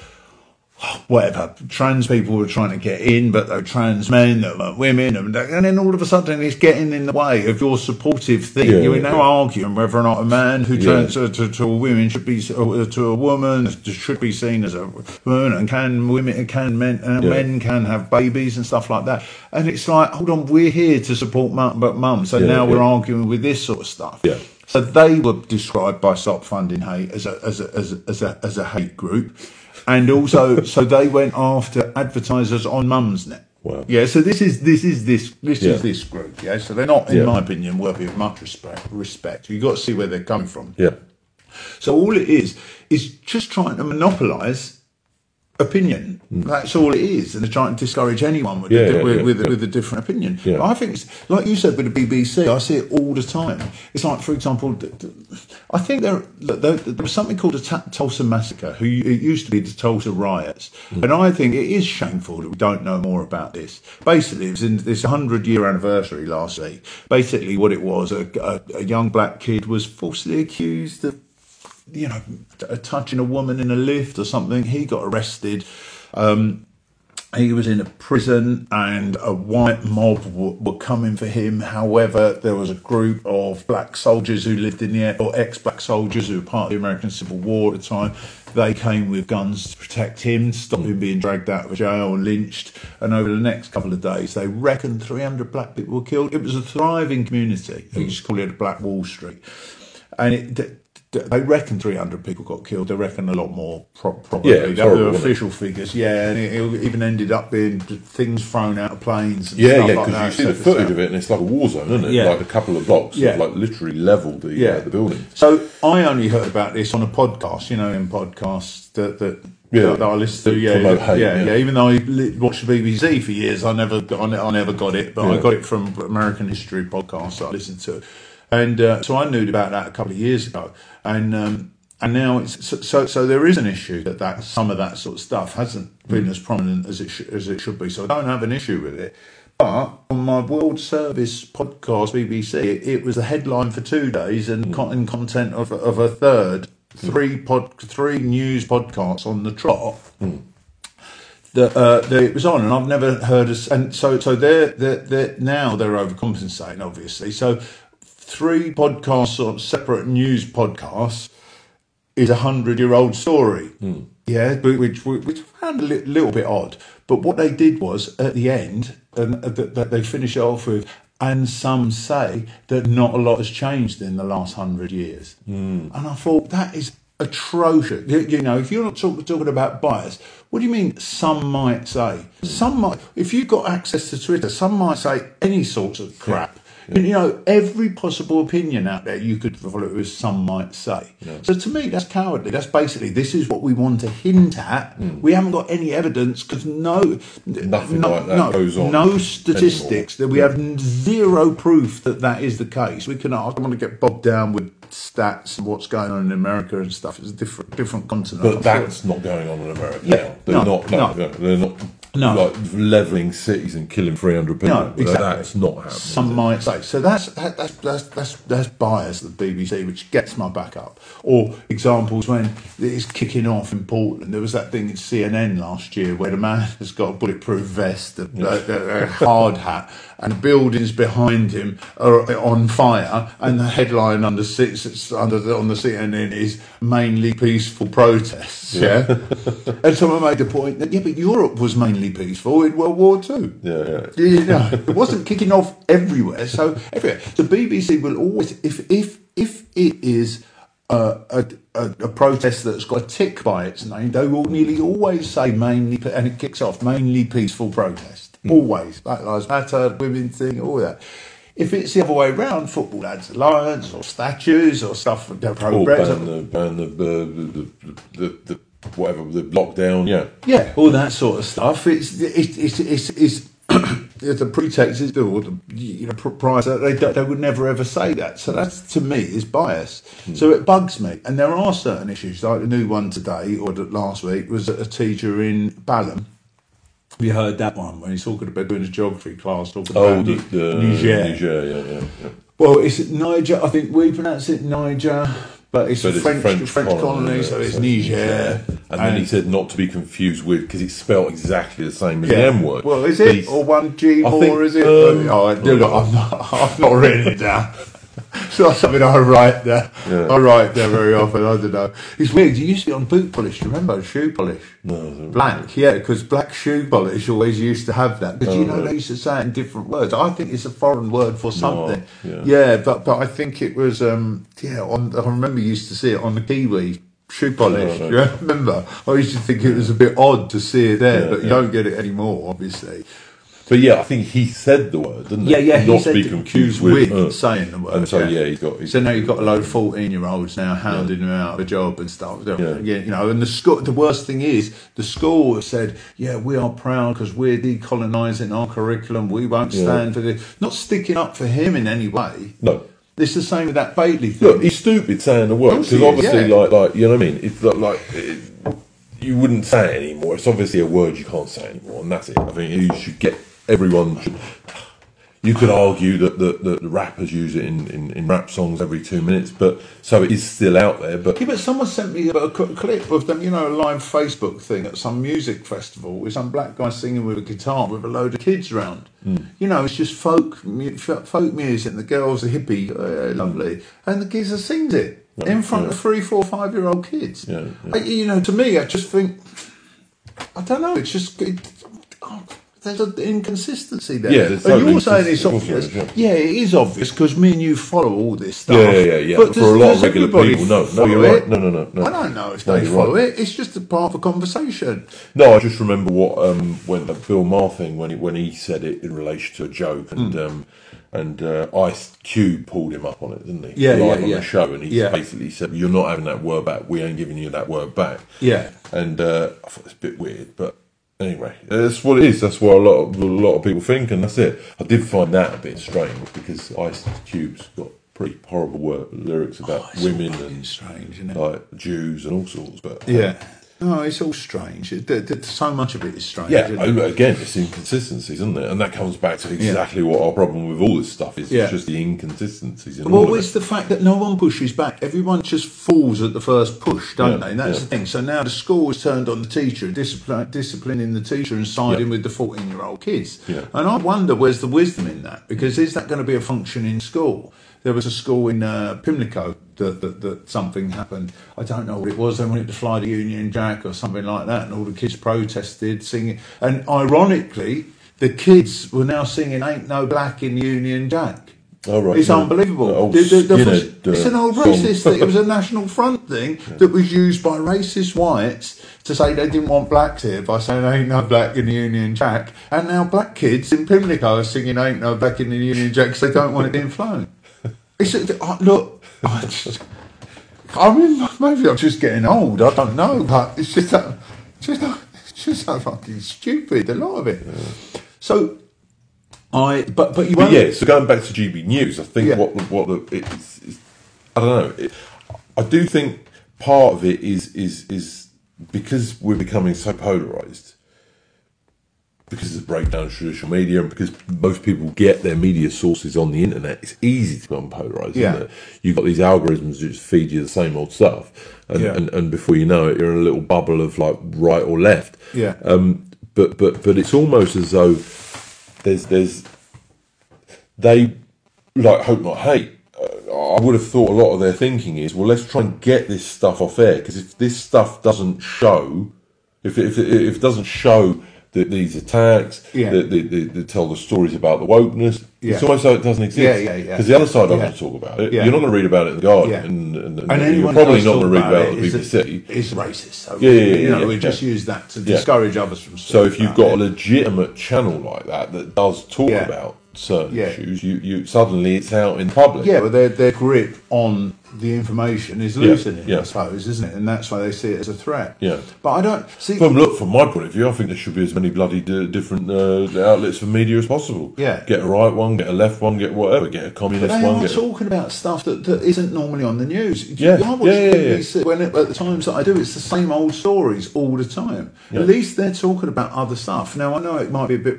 people were trying to get in, but they're trans men, they weren't women, and then all of a sudden it's getting in the way of your supportive thing. You're now arguing whether or not a man who turns to a woman should be to a woman should be seen as a woman, and men can have babies and stuff like that. And it's like, hold on, we're here to support mum, so now we're arguing with this sort of stuff. Yeah. So they were described by Stop Funding Hate as a hate group. And also, so they went after advertisers on Mumsnet. Wow. Yeah, so this is this group. Yeah, so they're not, in my opinion, worthy of much respect. You've got to see where they're coming from. Yeah. So all it is just trying to monopolise opinion. That's all it is, and they're trying to discourage anyone with a different opinion. Yeah. I think it's like you said with the BBC. I see it all the time. It's like, for example, I think there was something called the Tulsa Massacre. It used to be the Tulsa riots, and I think it is shameful that we don't know more about this. Basically, it was in this 100-year anniversary last week. Basically, what it was, a young black kid was falsely accused of touching a woman in a lift or something. He got arrested. He was in a prison, and a white mob were coming for him. However, there was a group of black soldiers who lived in the air, or ex-black soldiers who were part of the American Civil War at the time. They came with guns to protect him, stop him being dragged out of jail and lynched. And over the next couple of days, they reckon 300 black people were killed. It was a thriving community. They used to call it a Black Wall Street. And they reckon 300 people got killed. They reckon a lot more, probably. Yeah, They were official figures. Yeah, and it even ended up being things thrown out of planes. And stuff like because that, you see the footage of it, and it's like a war zone, isn't it? Yeah. Like a couple of blocks, Yeah. like literally levelled the building. So I only heard about this on a podcast, in podcasts that I listen to. Promote hate, Yeah. Even though I watched the BBC for years, I never got it, but I got it from American history podcasts that I listened to, and so I knew about that a couple of years ago, and now it's so there is an issue that some of that sort of stuff hasn't been as prominent as it should be. So I don't have an issue with it. But on my World Service podcast, BBC, it was the headline for 2 days and content of a third. Three news podcasts on the trot that it was on, and I've never heard of. And so they're now they're overcompensating, obviously. So 3 podcasts on separate news podcasts is a 100-year-old story. Yeah, which I found a little bit odd. But what they did was at the end, that they finish it off with. And some say that not a lot has changed in the last 100 years. And I thought, that is atrocious. If you're not talking about bias, what do you mean some might say? Some might, if you've got access to Twitter, some might say any sorts of crap. Every possible opinion out there you could follow it with some might say. So to me, that's cowardly. That's basically, this is what we want to hint at. We haven't got any evidence because Nothing like that goes on. No statistics that we have zero proof that is the case. I don't want to get bogged down with stats and what's going on in America and stuff. It's a different continent. But that's not going on in America now. They're not. No. Like levelling cities and killing 300 people. No, exactly. That's not happening. Some might say. So that's bias of the BBC, which gets my back up. Or examples when it's kicking off in Portland. There was that thing in CNN last year where the man has got a bulletproof vest, a hard hat, and the buildings behind him are on fire, and the headline on the CNN is mainly peaceful protests. Yeah. And someone made the point that but Europe was mainly peaceful in World War II. It wasn't kicking off everywhere. So everywhere, the BBC will always, if it is a protest that's got a tick by its name, they will nearly always say mainly, and it kicks off mainly peaceful protest. Always, Black Lives Matter, women thing, all that. If it's the other way around, Football Lads Alliance or statues or stuff, ban the whatever, the lockdown, all that sort of stuff. It's the pretext is price. They would never ever say that. So that's, to me, is bias. So it bugs me. And there are certain issues, like the new one today or last week was a teacher in Balham. Have you heard that one when he's talking about doing a geography class? Talking about Niger. Niger, yeah. Well, it's Niger. I think we pronounce it Niger. But it's a French colony, so it's Niger. And then he said not to be confused with, because it's spelled exactly the same as the M word. Well, is it? Or one G more, is it? I've not written it down. It's not something I write there. Yeah. I write there very often, I don't know. It's weird, you used to be on boot polish, do you remember? Shoe polish. No. Black, yeah, because black shoe polish always used to have that. But they used to say it in different words. I think it's a foreign word for something. But I think it was, I remember you used to see it on the Kiwi. Shoe polish, you remember? I used to think it was a bit odd to see it there, but you don't get it anymore, obviously. But I think he said the word, didn't he? Yeah, not to be confused with saying the word. And so he's so now you've got a load of 14-year-olds now hounding him out of a job and stuff. And the school. The worst thing is the school has said, we are proud because we're decolonising our curriculum. We won't stand for this. Not sticking up for him in any way. No. It's the same with that Bailey thing. Look, he's stupid saying the word because obviously, like you know what I mean. It's you wouldn't say it anymore. It's obviously a word you can't say anymore, and that's it. I think you should get. Everyone should. You could argue that the rappers use it in rap songs every 2 minutes, but so it is still out there. But someone sent me a clip of them, a live Facebook thing at some music festival with some black guy singing with a guitar with a load of kids around. It's just folk music, and the girls are hippie, lovely, and the geezer sings it in front of 3, 4, 5-year-old kids. To me, I just think, I don't know. It's just. there's an inconsistency there. Yeah, there's and totally you're saying it's inconsistent, obvious. of course Yeah, it is obvious because me and you follow all this stuff. Yeah. But for a lot of regular people, no, you're right. No. I don't know if they follow it. It's just a part of a conversation. No, I just remember what when the Bill Maher thing when he said it in relation to a joke and Ice Cube pulled him up on it, didn't he? On the show, and he basically said, "You're not having that word back. We ain't giving you that word back." Yeah, and I thought it's a bit weird, but anyway, that's what it is. That's what a lot of people think, and that's it. I did find that a bit strange because Ice Cube's got pretty horrible lyrics about women and strange, isn't it? Like Jews and all sorts. But no, it's all strange. So much of it is strange. Yeah, again, it's inconsistencies, isn't it? And that comes back to exactly what our problem with all this stuff is. It's just the inconsistencies. It's the fact that no one pushes back. Everyone just falls at the first push, don't they? And that's the thing. So now the school has turned on the teacher, disciplining the teacher and siding with the 14-year-old kids. Yeah. And I wonder where's the wisdom in that? Because is that going to be a functioning school? There was a school in Pimlico that something happened. I don't know what it was. They wanted to fly the Union Jack or something like that, and all the kids protested, singing. And ironically, the kids were now singing "Ain't No Black in Union Jack." Oh, right. It's unbelievable. It's an old racist thing. It was a National Front thing that was used by racist whites to say they didn't want blacks here by saying "Ain't no black in the Union Jack." And now black kids in Pimlico are singing "Ain't no black in the Union Jack" because they don't want it being flown. Look, I mean, maybe I'm just getting old. I don't know, but it's just so fucking stupid. A lot of it. So, but you won't. So going back to GB News, I think it's I don't know. I do think part of it is because we're becoming so polarised. Because of the breakdown of traditional media and because most people get their media sources on the internet, it's easy to become polarised, isn't it? You've got these algorithms that just feed you the same old stuff. And before you know it, you're in a little bubble of like right or left. Yeah. But it's almost as though they like hope not hate. I would have thought a lot of their thinking is, well, let's try and get this stuff off air, because if this stuff doesn't show, if it doesn't show these attacks, they tell the stories about the wokeness. It's almost like it doesn't exist. Because the other side don't want to talk about it. You're not going to read about it in the Guardian, and you're probably not going to read about it on the BBC. It's racist. So we just use that to discourage others from. So if you've got a legitimate channel like that does talk about certain issues, you suddenly it's out in public. Yeah, but their grip on the information is loosening, I suppose, isn't it? And that's why they see it as a threat. Yeah. But I don't see. From my point of view, I think there should be as many bloody different outlets for media as possible. Yeah. Get a right one, get a left one, get whatever, get a communist one. But they are talking about stuff that isn't normally on the news. Yeah. I watch BBC when at the times that I do, it's the same old stories all the time. Yeah. At least they're talking about other stuff. Now I know it might be a bit.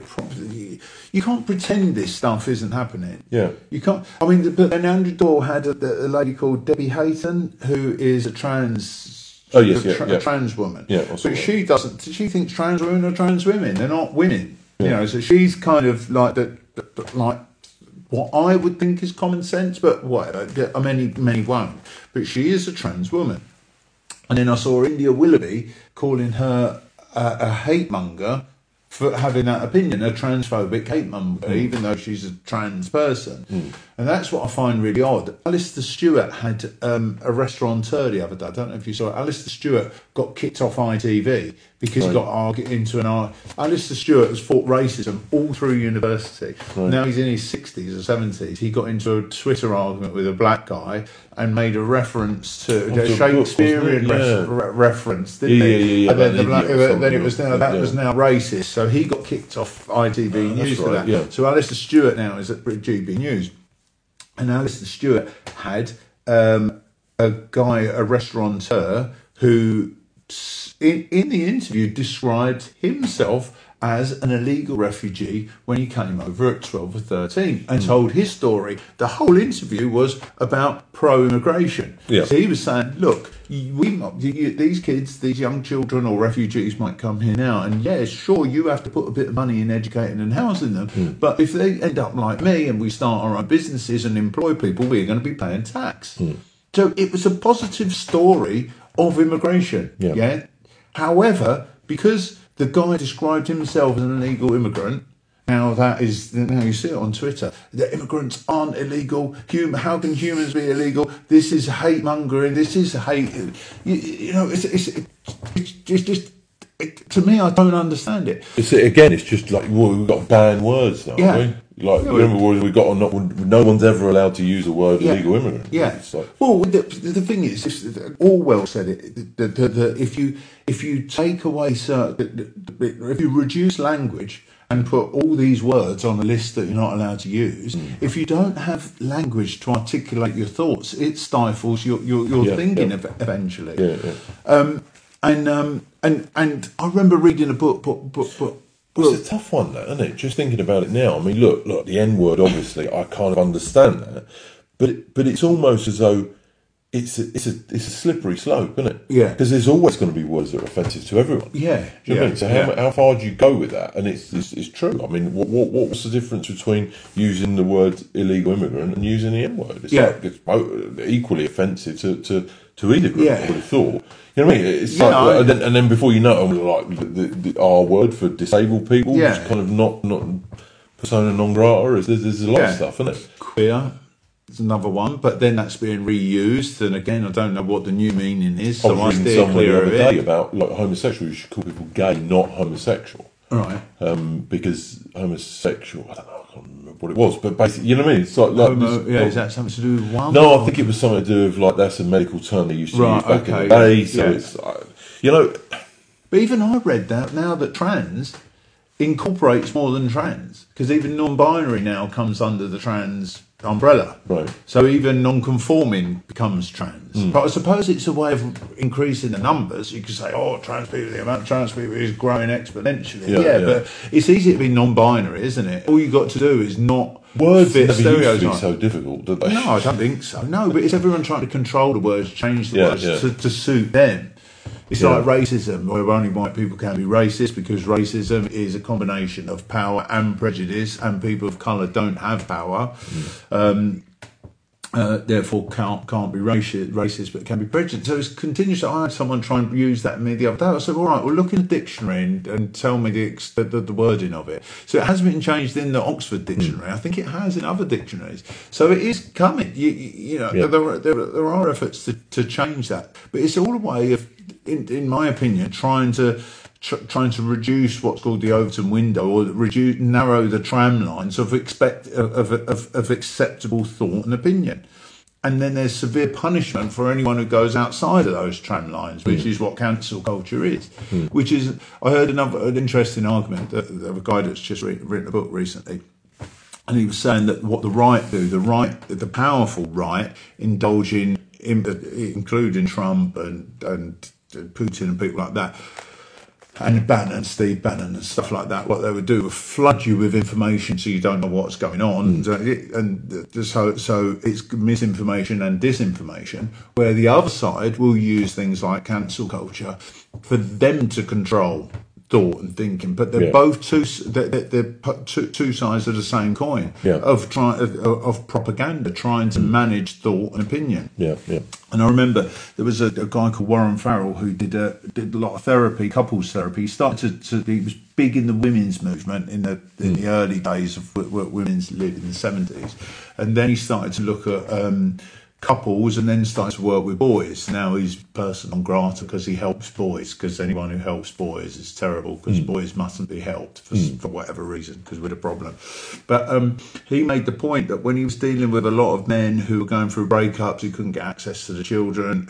You can't pretend this stuff isn't happening. Yeah. You can't. I mean, but Andrew Doyle had a lady called Debbie Hayton, who is a trans. Trans woman. Yeah. But she doesn't. She thinks trans women are trans women. They're not women. Yeah. You know. So she's kind of like like what I would think is common sense, but whatever. Many won't. But she is a trans woman. And then I saw India Willoughby calling her a hate monger for having that opinion, a transphobic hate monger, even though she's a trans person. And that's what I find really odd. Alistair Stewart had a restaurateur the other day. I don't know if you saw it. Alistair Stewart got kicked off ITV because he got into an argument. Alistair Stewart has fought racism all through university. Right. Now he's in his 60s or 70s. He got into a Twitter argument with a black guy and made a reference to a Shakespearean reference, didn't he? And then it was now racist. So he got kicked off ITV News for that. Yeah. So Alistair Stewart now is at GB News. And Alistair Stewart had a restaurateur, who in the interview described himself as an illegal refugee when he came over at 12 or 13 and told his story. The whole interview was about pro-immigration. Yeah. So he was saying, look, these kids, these young children or refugees might come here now, and sure, you have to put a bit of money in educating and housing them, but if they end up like me and we start our own businesses and employ people, we're going to be paying tax. So it was a positive story of immigration. Yeah. However, because The guy described himself as an illegal immigrant. Now now you see it on Twitter. The immigrants aren't illegal. How can humans be illegal? This is hate mongering. This is hate. It's just. To me, I don't understand it. It's just like, well, we've got banned words now, haven't we? Like, remember, we got no one's ever allowed to use the word illegal immigrant. Yeah. Like, well, the thing is, Orwell said it. That if you take away if you reduce language and put all these words on a list that you're not allowed to use, if you don't have language to articulate your thoughts, it stifles your thinking eventually. And I remember reading a book. It's a tough one, that, isn't it? Just thinking about it now. I mean, look, the N word. Obviously, I kind of understand that, but it's almost as though it's a slippery slope, isn't it? Yeah. Because there's always going to be words that are offensive to everyone. Yeah. Do you know what I mean? So how far do you go with that? And it's true. I mean, what's the difference between using the word illegal immigrant and using the N word? It's both equally offensive to either group. I would have thought. You know what I mean? It's and then before you know it, like the R word for disabled people, is kind of not persona non grata. There's a lot of stuff, isn't it? Queer is another one, but then that's being reused, and again, I don't know what the new meaning is. So I was reading somewhere the other day about like homosexual. You should call people gay, not homosexual. Right. Because homosexual, I don't know, I can't remember what it was, but basically, you know what I mean? It's like is that something to do with one? No, I think it was something to do with like that's a medical term they used to use back in the day. So it's But even I read that now that trans incorporates more than trans, because even non-binary now comes under the trans umbrella. Right. So even non-conforming becomes trans. But I suppose it's a way of increasing the numbers. You could say, the amount of trans people is growing exponentially. But it's easy to be non-binary, isn't it? All you got to do is not words fit never stereotypes. used to be so difficult, did they? No, I don't think so. No, but it's everyone trying to control the words, change the words to suit them. It's like racism, where only white people can be racist, because racism is a combination of power and prejudice, and people of colour don't have power. Therefore can't be racist, but can be prejudiced. So it's continuous. I had someone try and use that me the other day. I said, all right, well, look in the dictionary and tell me the wording of it. So it hasn't been changed in the Oxford Dictionary. I think it has in other dictionaries. So it is coming. There are efforts to change that, but it's all a way of, in my opinion, trying to reduce what's called the Overton window, or narrow the tram lines of acceptable thought and opinion. And then there's severe punishment for anyone who goes outside of those tram lines, which is what cancel culture is. Which is, I heard an interesting argument of a guy that's just written a book recently. And he was saying that what the right do, the powerful right, indulge in including Trump and Putin and people like that, and Steve Bannon and stuff like that, what they would do would flood you with information so you don't know what's going on. And so it's misinformation and disinformation, where the other side will use things like cancel culture for them to control thought and thinking. But they're both two sides of the same coin of propaganda, trying to manage thought and opinion. And I remember there was a guy called Warren Farrell who did a lot of therapy, couples therapy. He started he was big in the women's movement in the early days of women's lib in the 70s, and then he started to look at couples, and then started to work with boys. Now he's person non grata because he helps boys, because anyone who helps boys is terrible, because boys mustn't be helped for whatever reason, because we're the problem. But he made the point that when he was dealing with a lot of men who were going through breakups, who couldn't get access to the children,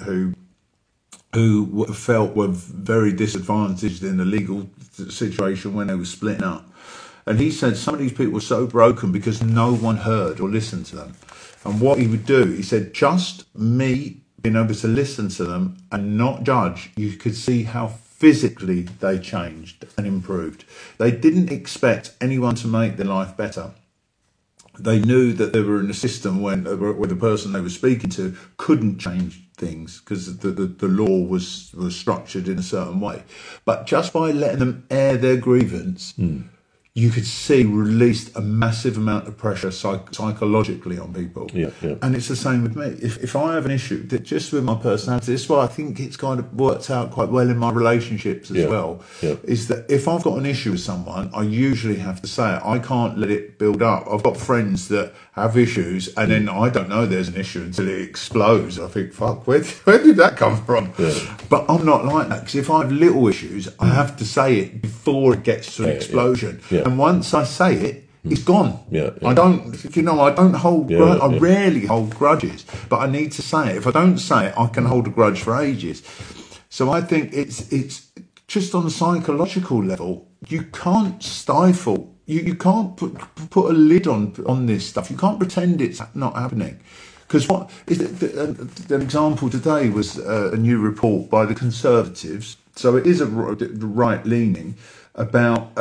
who felt were very disadvantaged in the legal situation when they were splitting up. And he said some of these people were so broken because no one heard or listened to them. And what he would do, he said, just me being able to listen to them and not judge, you could see how physically they changed and improved. They didn't expect anyone to make their life better. They knew that they were in a system where the person they were speaking to couldn't change things because the law was structured in a certain way. But just by letting them air their grievance, you could see released a massive amount of pressure psychologically on people. Yeah, yeah. And it's the same with me. If I have an issue, that just with my personality, this is why I think it's kind of worked out quite well in my relationships as well, is that if I've got an issue with someone, I usually have to say it. I can't let it build up. I've got friends that have issues, and then I don't know there's an issue until it explodes. I think, fuck, where did that come from? Yeah. But I'm not like that, because if I have little issues, I have to say it before it gets to an explosion. Yeah. And once I say it, it's gone. I don't hold I rarely hold grudges, but I need to say it. If I don't say it, I can hold a grudge for ages. So I think it's just on a psychological level, you can't stifle, you can't put a lid on this stuff. You can't pretend it's not happening. Because what is the example today was a new report by the Conservatives. So it is a right leaning, about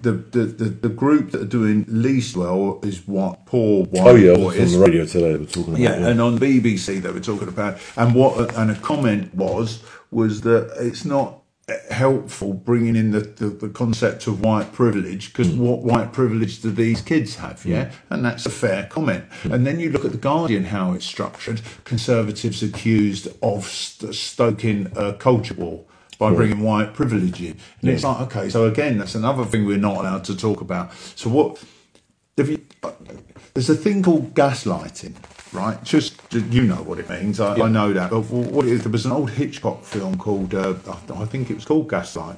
the group that are doing least well is what poor white boys. On the radio today they were talking about. Yeah, and on BBC they were talking about, and a comment was that it's not helpful bringing in the concept of white privilege, because what white privilege do these kids have? And that's a fair comment. And then you look at the Guardian, how it's structured. Conservatives accused of stoking a culture war by bringing white privilege in. And it's like, okay, so again, that's another thing we're not allowed to talk about. So there's a thing called gaslighting, right? Just, you know what it means. I know that. But what it is, there was an old Hitchcock film called, I think it was called Gaslight.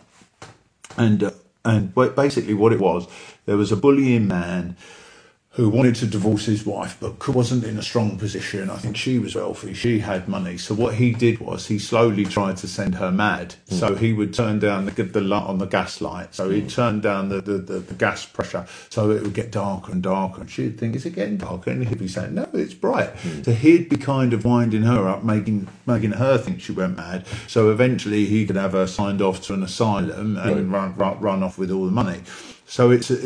And basically what it was, there was a bullying man who wanted to divorce his wife but wasn't in a strong position. I think she was wealthy, she had money. So what he did was he slowly tried to send her mad. So he would turn down the light on the gas light. So he'd turn down the gas pressure so it would get darker and darker. And she'd think, is it getting darker? And he'd be saying, no, it's bright. So he'd be kind of winding her up, making her think she went mad. So eventually he could have her signed off to an asylum and run off with all the money. So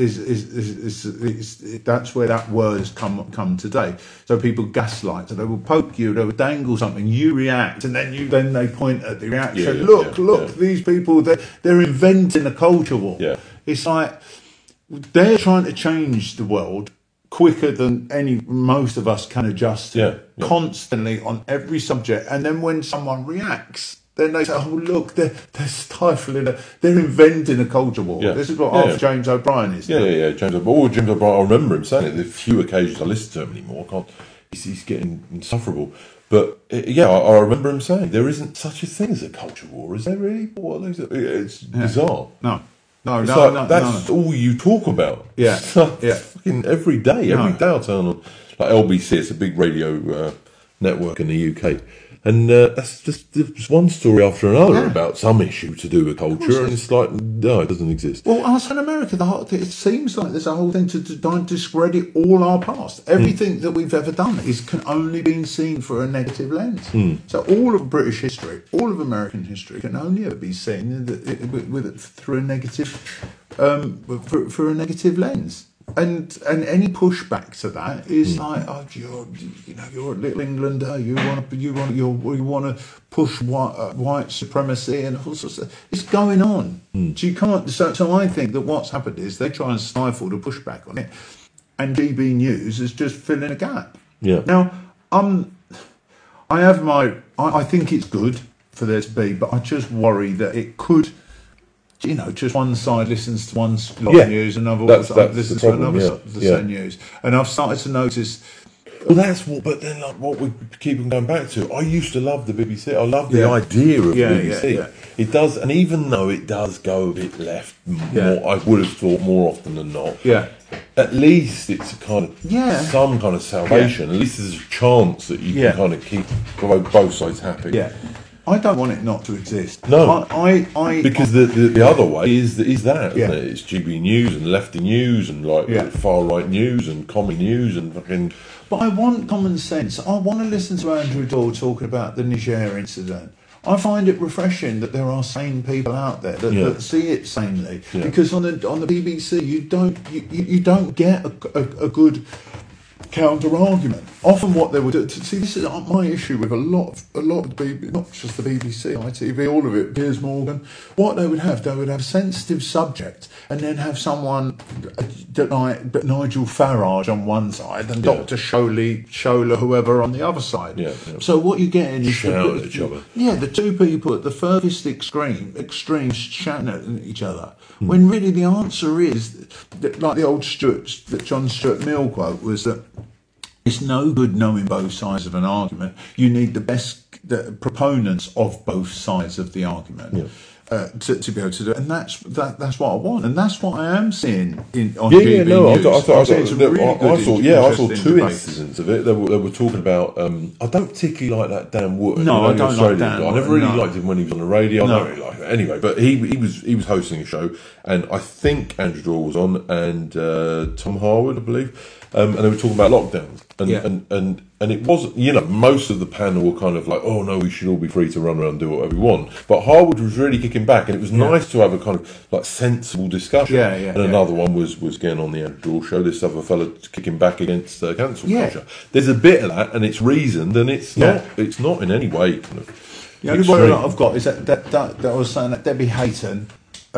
that's where that word has come today. So people gaslight. So they will poke you, they will dangle something, you react, and then they point at the reaction. Look, these people, they're inventing a culture war. It's like they're trying to change the world quicker than most of us can adjust to. Constantly on every subject, and then when someone reacts, then they say, oh, look, they're stifling they're inventing a culture war. This is what Arthur James O'Brien is doing. James O'Brien, I remember him saying it. The few occasions I listen to him anymore, he's getting insufferable. But, I remember him saying, there isn't such a thing as a culture war, is there really? It's bizarre. No, that's all you talk about. Fucking every day. Every day I turn on, like LBC, it's a big radio network in the UK. And that's just one story after another about some issue to do with culture, and it's like, no, it doesn't exist. Well, us in America, it seems like there's a whole thing to discredit all our past. Everything that we've ever done can only be seen through a negative lens. So all of British history, all of American history can only ever be seen through a negative, through a negative lens. And any pushback to that is like, oh, you're a little Englander. You want to push white supremacy and all sorts of stuff. It's going on. So you can't. So I think that what's happened is they try and stifle the pushback on it, and GB News is just filling a gap. Now, I think it's good for there to be, but I just worry that it could. Just one side listens to one lot of news, another side listens to another side of news. And I've started to notice... Well, but then what we keep on going back to, I used to love the BBC. I love the idea of the BBC. It does, and even though it does go a bit left, more, I would have thought more often than not. At least it's a kind of some kind of salvation. At least there's a chance that you can kind of keep both sides happy. I don't want it not to exist. No, because the other way is that, isn't it? It's GB News and lefty news and far right news and commie news and fucking. But I want common sense. I want to listen to Andrew Doyle talking about the Niger incident. I find it refreshing that there are sane people out there that see it sanely. Because on the BBC you don't get a good counter argument. Often what they would do, see, this is my issue with a lot of the BBC, not just the BBC, ITV, all of it, Piers Morgan. What they would have a sensitive subject and then have someone like Nigel Farage on one side and Dr. Shola, whoever on the other side. Yeah. So what you're getting is shout at each other. Yeah, the two people at the furthest extremes shouting at each other. When really the answer is, that, like the old John Stuart Mill quote was that it's no good knowing both sides of an argument. You need the proponents of both sides of the argument to be able to do it. And that's what I want. And that's what I am seeing on GB News. I saw two incidents of it. They were talking about. I don't particularly like that Dan Wood. No, I don't like Dan Wood. I never really liked him when he was on the radio. I don't really like him anyway. But he was hosting a show, and I think Andrew Doyle was on, and Tom Harwood, I believe. And they were talking about lockdowns, and it wasn't, most of the panel were kind of like, oh no, we should all be free to run around and do whatever we want. But Harwood was really kicking back, and it was nice to have a kind of like sensible discussion. Another one was getting on the Andrew Doyle show. This other fella kicking back against cancel culture. There's a bit of that, and it's reasoned, and it's not in any way kind of. The only one I've got is that I was saying that Debbie Hayton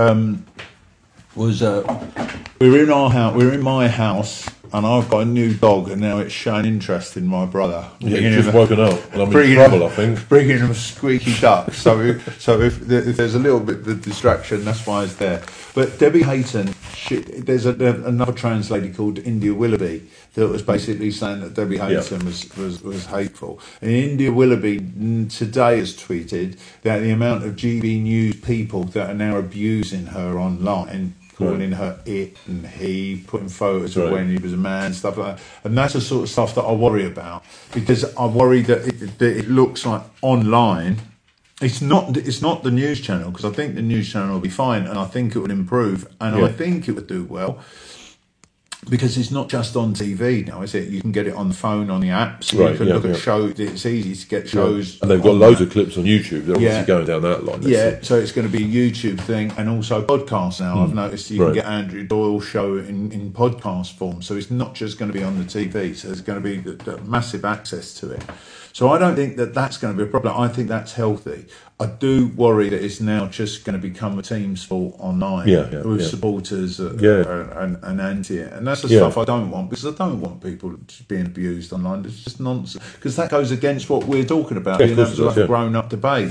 was we're in my house. And I've got a new dog, and now it's showing interest in my brother. Yeah, he's just woken up, and I'm in trouble, I think. Bringing him a squeaky duck. So if there's a little bit of distraction, that's why it's there. But Debbie Hayton, there's another trans lady called India Willoughby that was basically saying that Debbie Hayton was hateful. And India Willoughby today has tweeted that the amount of GB News people that are now abusing her online, calling her it and he, putting photos of when he was a man, stuff like that. And that's the sort of stuff that I worry about, because I worry that it looks like online. It's not the news channel, because I think the news channel will be fine, and I think it would improve, and I think it would do well. Because it's not just on TV now, is it? You can get it on the phone, on the apps. You can look at shows. It's easy to get shows. And they've got loads of clips on YouTube. They're obviously going down that line. So it's going to be a YouTube thing, and also podcasts now. I've noticed you can get Andrew Doyle show in podcast form. So it's not just going to be on the TV. So there's going to be the massive access to it. So I don't think that that's going to be a problem. I think that's healthy. I do worry that it's now just going to become a team sport online with supporters and anti it. And that's the stuff I don't want, because I don't want people being abused online. It's just nonsense, because that goes against what we're talking about, being able to have a grown-up debate.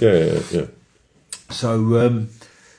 So,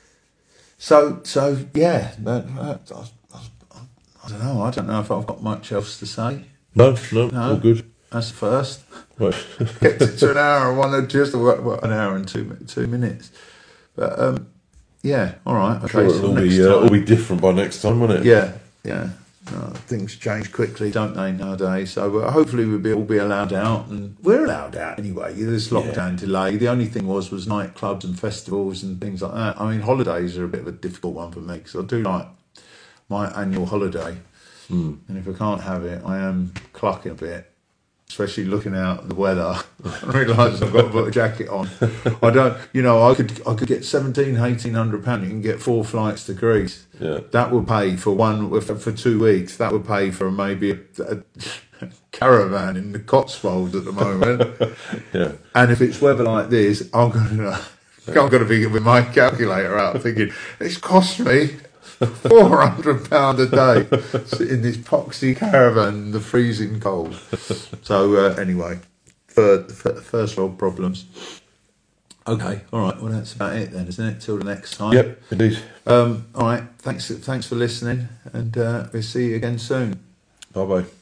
I don't know if I've got much else to say. No, all good. That's the first. Right. Gets it to an hour and an hour and 2 minutes. But all right. Okay, it'll be different by next time, won't it? Yeah. Things change quickly, don't they, nowadays? So hopefully we'll be allowed out, and we're allowed out anyway. This lockdown delay. The only thing was nightclubs and festivals and things like that. I mean, holidays are a bit of a difficult one for me, because I do like my annual holiday, and if I can't have it, I am clucking a bit. Especially looking out at the weather, I realise I've got to put a jacket on. I don't, I could get £1,800. You can get 4 flights to Greece. Yeah. That would pay for 2 weeks. That would pay for maybe a caravan in the Cotswolds at the moment. And if it's weather like this, I'm going to be with my calculator out thinking, it's cost me £400 a day in this poxy caravan in the freezing cold. So anyway, first world problems. Okay, all right. Well, that's about it then, isn't it? Till the next time. Yep, indeed. All right. Thanks for listening, and we'll see you again soon. Bye bye.